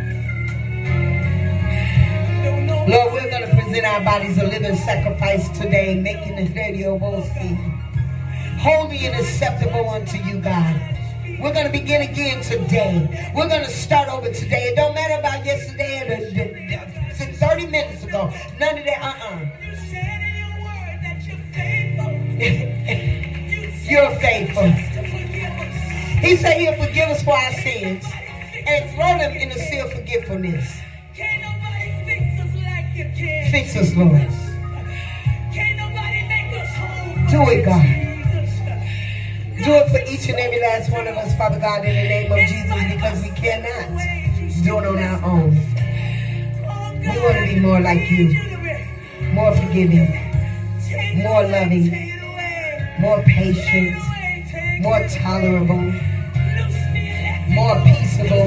Lord, we're going to present our bodies a living sacrifice today, making the radio holy and acceptable unto you, God. We're going to begin again today. We're going to start over today. It don't matter about yesterday or 30 minutes ago. None of that, You said in your word that you're faithful. You're faithful. He said he'll forgive us for our sins and throw them in the sea of forgetfulness. Can't nobody fix us like you can. Fix us, Lord. Can't nobody make us whole. Do it, God. Jesus. Do it for each and every last one of us, Father God, in the name of Jesus, because we cannot do it on our own. We want to be more like you, more forgiving, more loving, more patient, more tolerable, more peaceable.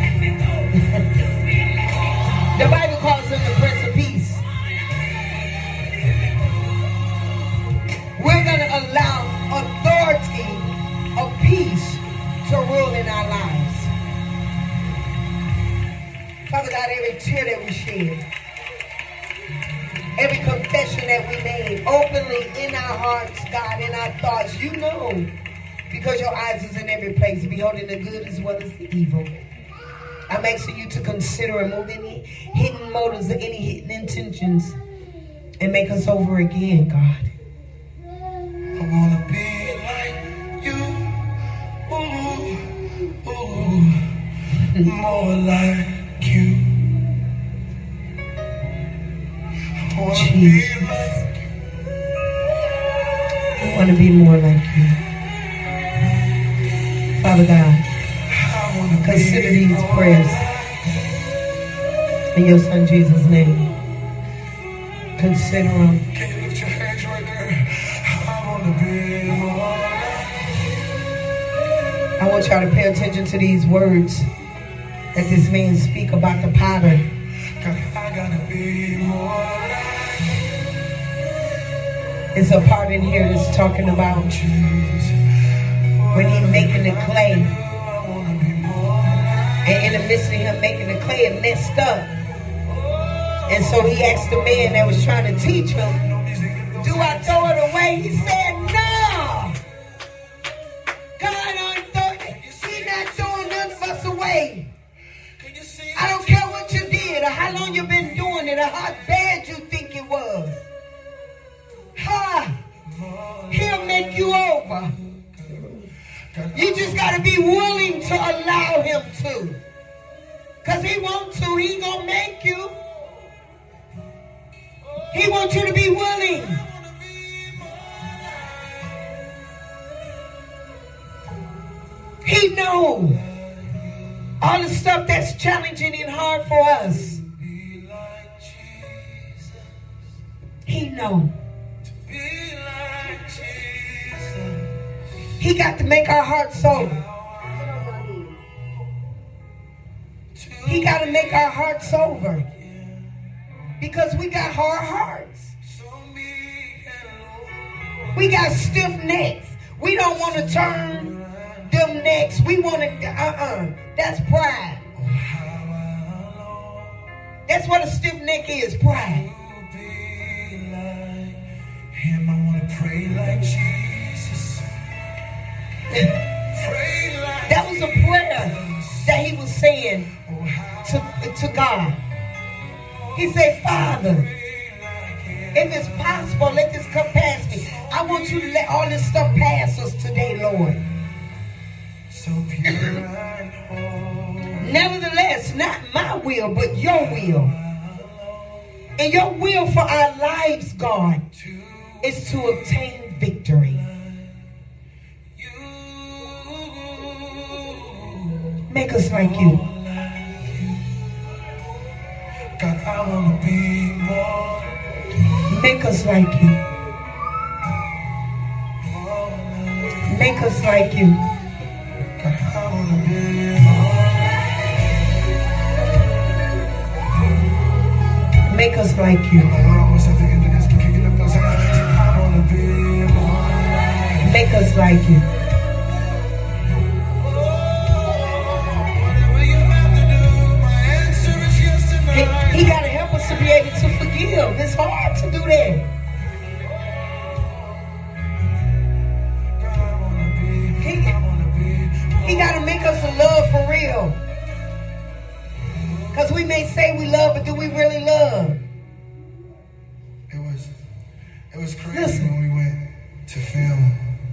The Bible calls him the Prince of Peace. We're going to allow authority of peace to rule in our lives. Father God, every tear that we shed, every confession that we made openly in our hearts, God, in our thoughts, you know, because your eyes is in every place, beholding the good as well as the evil. I'm asking you to consider and remove any hidden motives or any hidden intentions and make us over again, God. I wanna be like you, ooh, ooh, more like you. I wanna Jesus. be like you. I want to be more like you. Father God, I wanna consider be these more prayers like in your Son Jesus' name. Consider him. Can you lift your hands right there? I want to be more. I want y'all to pay attention to these words that this man speak about the potter. I gotta be more. There's a part in here that's talking about when he's making the clay. And in the midst of him making the clay, it messed up. And so he asked the man that was trying to teach him, do I throw it away? He said, no. God, he's not throwing none of us away. I don't care what you did or how long you've been doing it or how bad you think it was. He'll make you over. You just got to be willing to allow him to. Because he wants to. He going to make you. He wants you to be willing. He knows all the stuff that's challenging and hard for us. He knows. He got to make our hearts sober. He got to make our hearts sober. Because we got hard hearts. We got stiff necks. We don't want to turn them necks. We want to, that's pride. That's what a stiff neck is, pride. Him, I want to pray like Jesus. That was a prayer that he was saying to God. He said, Father, if it's possible, let this come past me. I want you to let all this stuff pass us today, Lord. So pure and holy. Nevertheless, not my will, but your will. And your will for our lives, God, is to obtain victory. Make us like you. God, I want to be more. Make us like you. Make us like you. God, I want to be more. Make us like you. We're almost at the end of this. Can you get up those hands? I want to be more. Make us like you. Whatever you have to do, my answer is yes tonight. He got to help us to be able to forgive. It's hard to do that. He got to make us a love for real. Because we may say we love, but do we really love? It was crazy when we went to film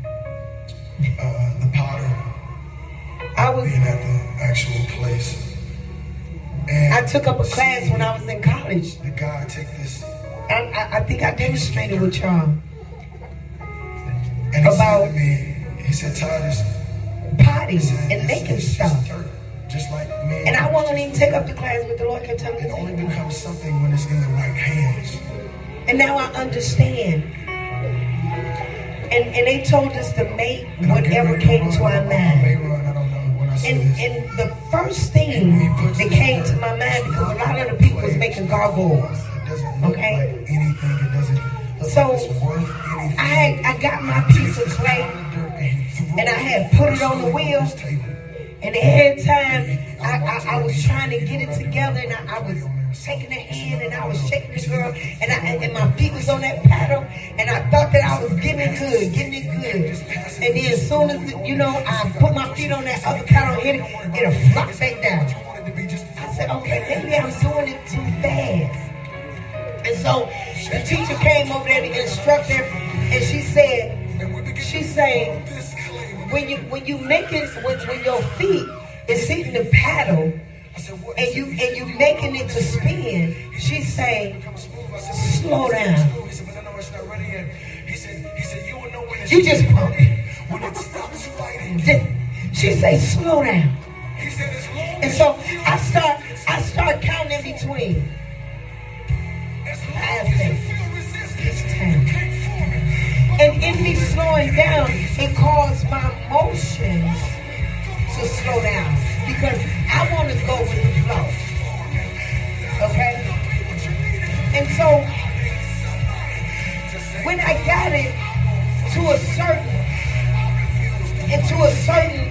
The Potter. Being at the actual place. And I took up a class when I was in college. The guy take this. I think I demonstrated with y'all. And he about said to me, he said, Titus, potting and making stuff. Just like me. And I won't even take up the class, but the Lord kept telling me it only to. becomes something when it's in the right hands. And now I understand. And they told us to make whatever came to our mind. And the first thing that came to my mind, because a lot of the people was making gargoyles. Okay? So I got my piece of clay and I had put it on the wheel. And every time I was trying to get it together, and I was taking the hand and I was shaking the girl, and my feet was on that paddle, and I thought that I was getting it good. And then as soon as, I put my feet on that other paddle and hit it, it'll flop back down. I said, okay, maybe I'm doing it too fast. And so the teacher came over there, the instructor, and she said, when you make it when your feet is hitting the paddle and you making it to spin, she's saying, slow down. You just pump it. She say, slow down. And so I start counting in between. I say, this time. And in me slowing down, it caused my emotions to slow down because I want to go with the flow. Okay? And so when I got it to a certain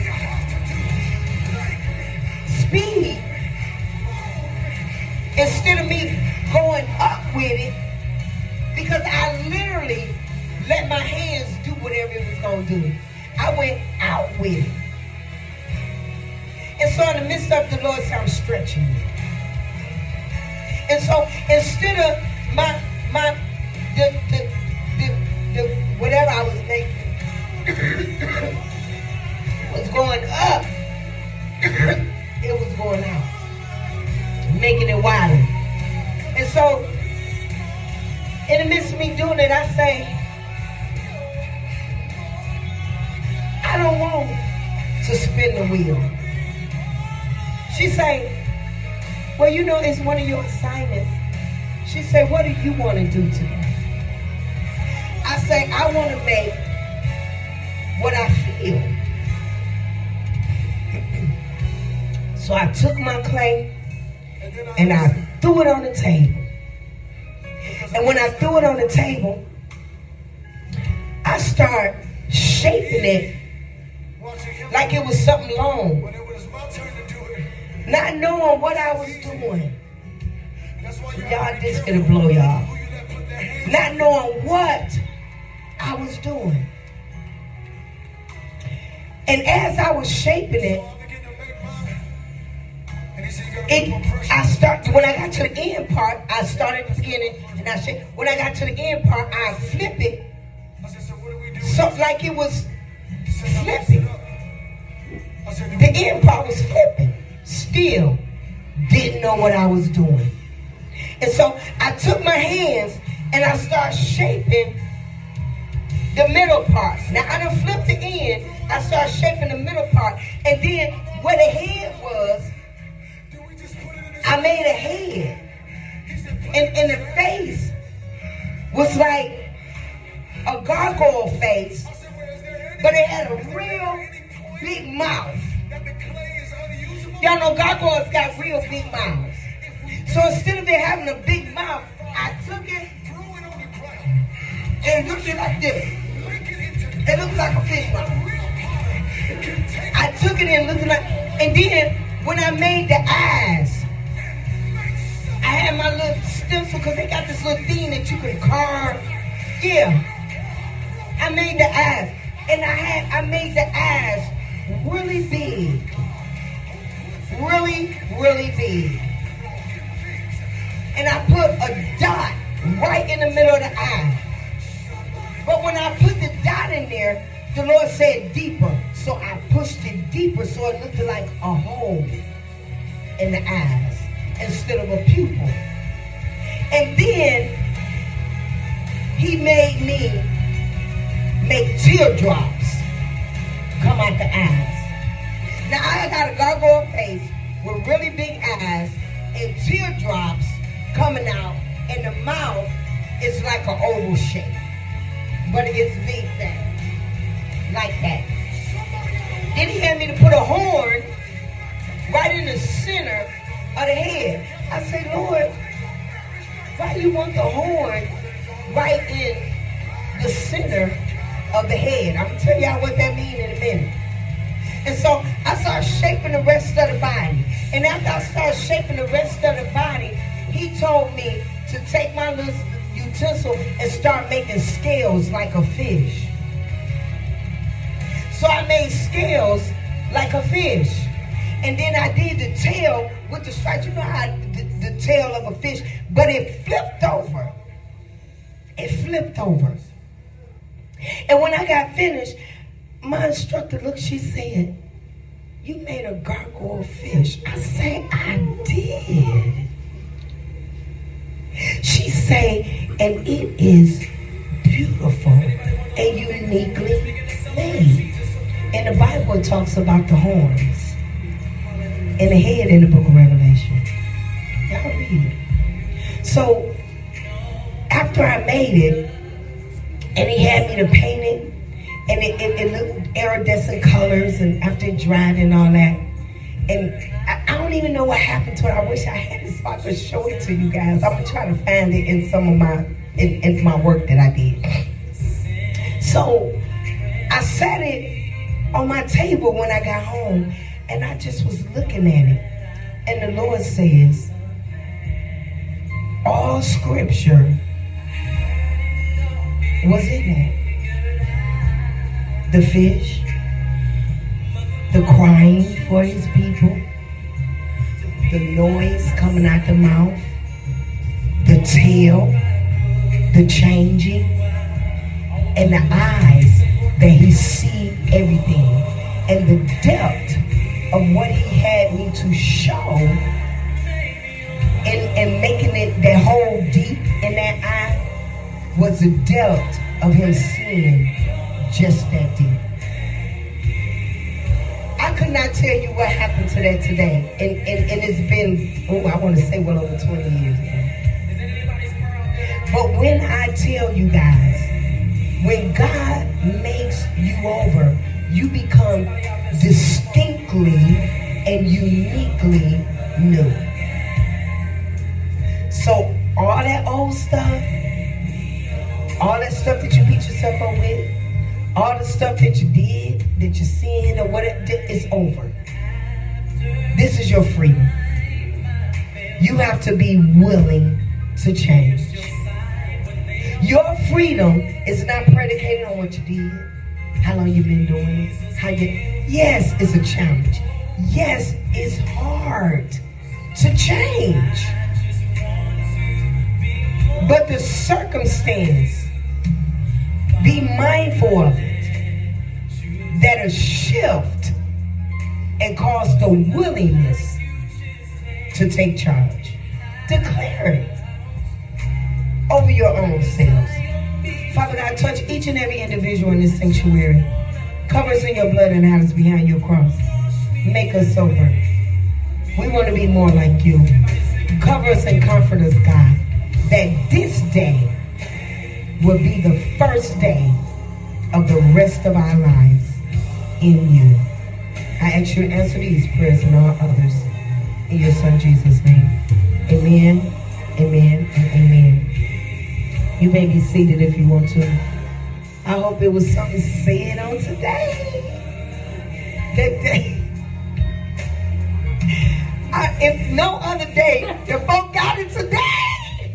speed, instead of me going up with it, because I literally let my hands do whatever it was going to do, I went out with it. And so in the midst of the Lord said, I'm stretching you. And so instead of the whatever I was making was going up, it was going out, making it wider. And so in the midst of me doing it, I say, I don't want to spin the wheel. She say, well, you know, it's one of your assignments. She said, what do you want to do today? I say, I want to make what I feel. So I took my clay and I threw it on the table. And when I threw it on the table, I started shaping it like it was something long, not knowing what I was doing. Y'all, this gonna blow y'all. Not knowing what I was doing. And as I was shaping it, when I got to the end part, I started at the beginning and I shaped. When I got to the end part, I flip it. So like it was flipping. The end part was flipping. Still didn't know what I was doing. And so I took my hands and I started shaping the middle part. Now I done flipped the end. I started shaping the middle part. And then where the head was, I made a head. And the face was like a gargoyle face, but it had a real big mouth. Y'all know gargoyles got real big mouths. So instead of it having a big mouth, I took it and looked it like this. It looked like a fish mouth. I took it and looked it like, and then when I made the eyes, I had my little stencil because they got this little thing that you can carve. Yeah. I made the eyes. And I made the eyes really big. Really, really big. And I put a dot right in the middle of the eye. But when I put the dot in there, the Lord said deeper. So I pushed it deeper so it looked like a hole in the eyes instead of a pupil. And then he made me make teardrops come out the eyes. Now I got a gargoyle face with really big eyes and teardrops coming out, and the mouth is like an oval shape, but it's big thing, like that. Then he had me to put a horn right in the center of the head. I said, Lord, why do you want the horn right in the center of the head? I'm going to tell y'all what that means in a minute. And so I started shaping the rest of the body. And after I started shaping the rest of the body, he told me to take my little utensil and start making scales like a fish. So I made scales like a fish. And then I did the tail with the stripes. You know how the tail of a fish, but it flipped over. It flipped over. And when I got finished, my instructor looked, she said, you made a gargoyle fish. I said, I did. She said, and it is beautiful and uniquely made. And the Bible talks about the horns and the head in the book of Revelation. Y'all read it. So after I made made it, and he had me to paint it, and it looked iridescent colors, and after it dried and all that. And I don't even know what happened to it. I wish I had it so I could show it to you guys. I'm gonna try to find it in some of my work that I did. So I set it on my table when I got home, and I just was looking at it. And the Lord says, all scripture was in it. The fish, the crying for his people, the noise coming out the mouth, the tail, the changing, and the eyes that he see everything, and the depth of what he had me to show, and making it that hole deep in that eye was the depth of him seeing just that deep. I could not tell you what happened to that today. And it's been, I want to say well over 20 years now. But when I tell you guys, when God makes you over, you become distinctly and uniquely new. So all that old stuff, all that stuff that you beat yourself up with, all the stuff that you did, that you sinned, or whatever, is over. This is your freedom. You have to be willing to change. Your freedom is not predicated on what you did, how long you've been doing it. Yes, it's a challenge. Yes, it's hard to change. But the circumstance, be mindful of it, that'll shift and cause the willingness to take charge. Declare it over your own selves. Father God, touch each and every individual in this sanctuary. Cover us in your blood and hide us behind your cross. Make us sober. We want to be more like you. Cover us and comfort us, God, that this day will be the first day of the rest of our lives in you. I ask you to answer these prayers and all others in your son Jesus' name. Amen, amen, and amen. You may be seated if you want to. I hope it was something said on today. That day. If no other day, the folk got it today.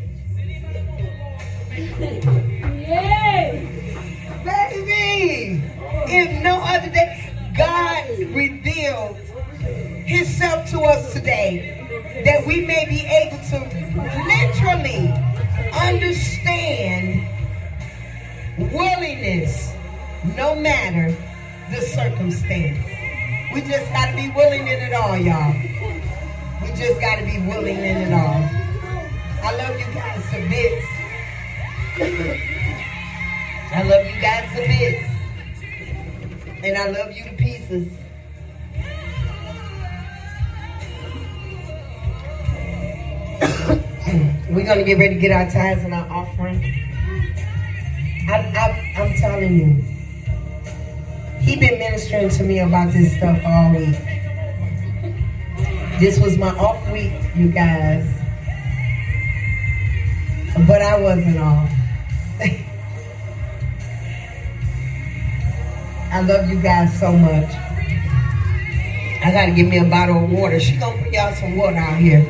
Yay! Baby! If no other day, God revealed himself to us today, that we may be able to literally understand willingness no matter the circumstance. We just got to be willing in it all, y'all. We just got to be willing in it all. I love you guys to bits. I love you guys to bits. And I love you to pieces. We're going to get ready to get our tithes and our offering. I'm telling you, he been ministering to me about this stuff all week. This was my off week, you guys. But I wasn't off. I love you guys so much. I got to get me a bottle of water. She going to bring y'all some water out here.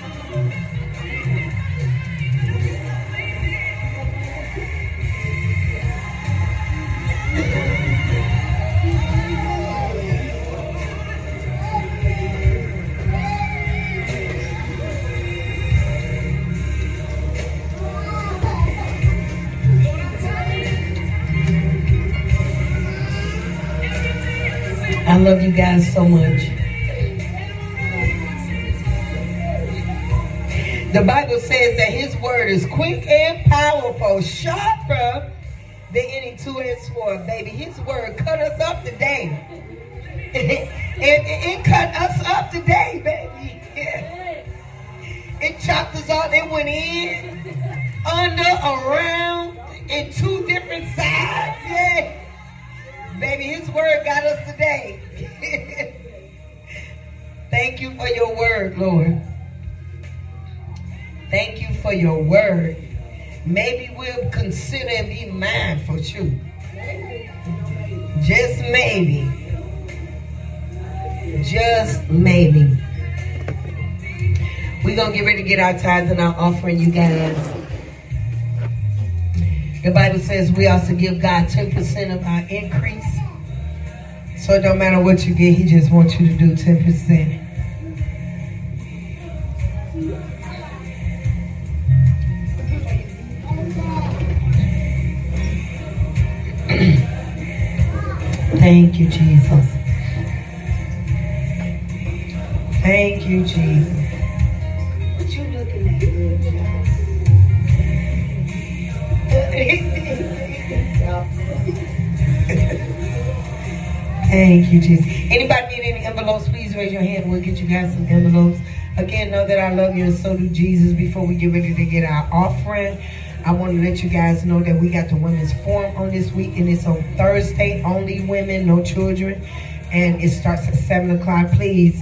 I love you guys so much. The Bible says that his word is quick and powerful, sharper than any two-edged sword, baby. His word cut us up today. It cut us up today, baby. Yeah. It chopped us off. It went in. under, around, in two different sides. Yeah. Baby, his word got us today. Thank you for your word, Lord. Thank you for your word. Maybe we'll consider and be mindful, too. Just maybe. Just maybe. We're going to get ready to get our tithes and our offering, you guys. The Bible says we also give God 10% of our increase. So it don't matter what you get, he just wants you to do 10%. Thank you, Jesus. Thank you, Jesus. What you looking at? Thank you, Jesus. Anybody need any envelopes, please raise your hand. We'll get you guys some envelopes. Again, know that I love you and so do Jesus. Before we get ready to get our offering, I want to let you guys know that we got the women's forum on this week, and it's on Thursday. Only women, no children. And it starts at 7 o'clock. Please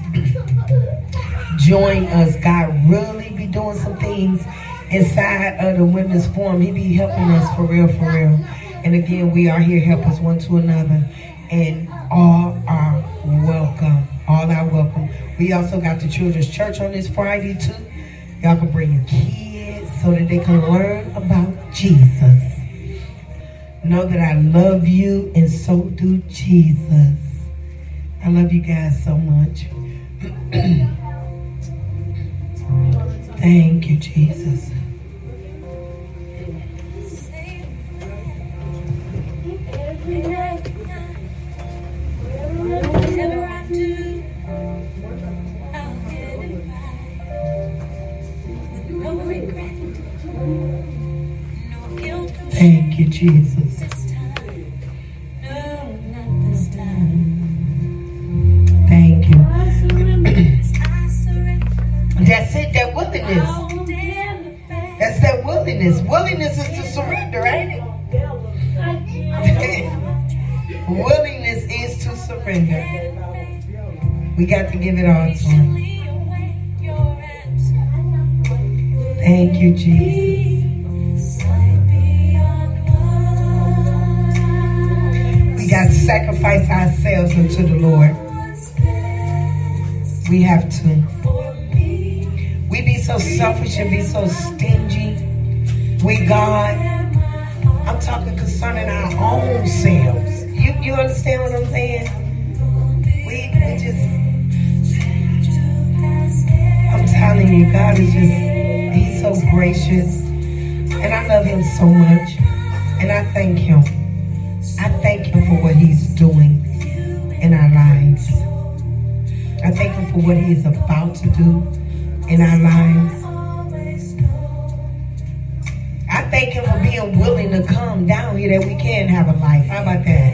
join us. God really be doing some things inside of the women's forum. He be helping us for real, for real. And again, we are here. Help us one to another. And all are welcome. All are welcome. We also got the children's church on this Friday, too. Y'all can bring your kids so that they can learn about Jesus. Know that I love you and so do Jesus. I love you guys so much. Thank you, Jesus. Whatever I do, I'll get it right. With no regret, no guilt. Thank you, Jesus. This time, no, not this time. Thank you. I surrender. That's it, that willingness. I'll stand back. That's that willingness. Willingness is to surrender, ain't it? Willingness is to surrender. We got to give it all to him. Thank you, Jesus. We got to sacrifice ourselves unto the Lord. We have to. We be so selfish and be so stingy with God. I'm talking concerning our own selves. You understand what I'm saying? We just, I'm telling you, God is just, he's so gracious. And I love him so much. And I thank him. I thank him for what he's doing in our lives. I thank him for what he is about to do in our lives. I thank him for being willing to come down here that we can have a life. How about that?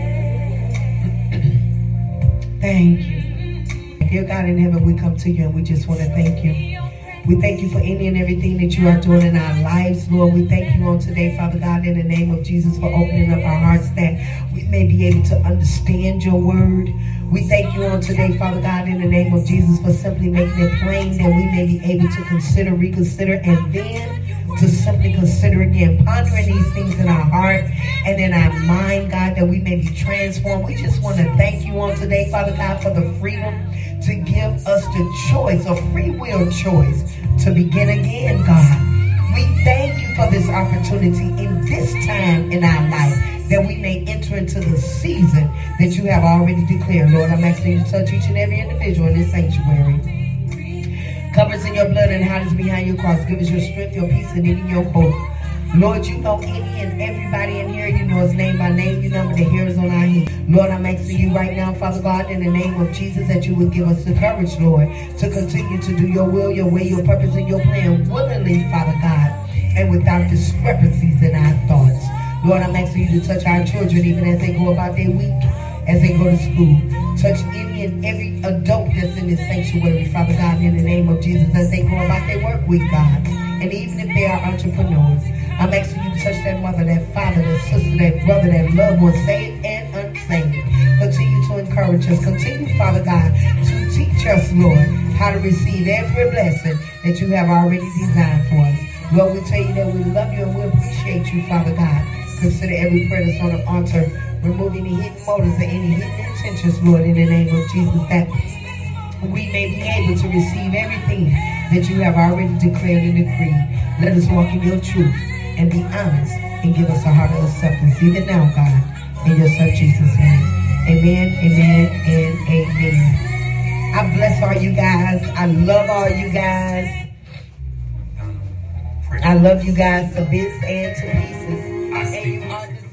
Thank you. Dear God in heaven, we come to you and we just want to thank you. We thank you for any and everything that you are doing in our lives, Lord. We thank you on today, Father God, in the name of Jesus, for opening up our hearts that we may be able to understand your word. We thank you on today, Father God, in the name of Jesus, for simply making it plain that we may be able to consider, reconsider, and then to simply consider again, pondering these things in our heart and in our mind, God, that we may be transformed. We just want to thank you on today, Father God, for the freedom to give us the choice, a free will choice, to begin again, God. We thank you for this opportunity in this time in our life, that we may enter into the season that you have already declared. Lord, I'm asking you to touch each and every individual in this sanctuary. Cover us in your blood and hide us behind your cross. Give us your strength, your peace, and even your hope. Lord, you know any and everybody in here. You know us name by name. You number the hairs on our head. Lord, I'm asking you right now, Father God, in the name of Jesus, that you would give us the courage, Lord, to continue to do your will, your way, your purpose, and your plan willingly, Father God, and without discrepancies in our thoughts. Lord, I'm asking you to touch our children even as they go about their week, as they go to school. Touch any and every adult that's in this sanctuary, Father God, in the name of Jesus, as they go about their work week, God. And even if they are entrepreneurs, I'm asking you to touch that mother, that father, that sister, that brother, that loved one, saved and unsaved. Continue to encourage us. Continue, Father God, to teach us, Lord, how to receive every blessing that you have already designed for us. Lord, we tell you that we love you and we appreciate you, Father God. Consider every prayer that's on the altar. Remove any hidden motives and any hidden intentions, Lord, in the name of Jesus, that we may be able to receive everything that you have already declared and decreed. Let us walk in your truth and be honest and give us a heart of acceptance even now, God, in your son Jesus' name. Amen, amen, and amen. I bless all you guys. I love all you guys. I love you guys to bits and to pieces. And you are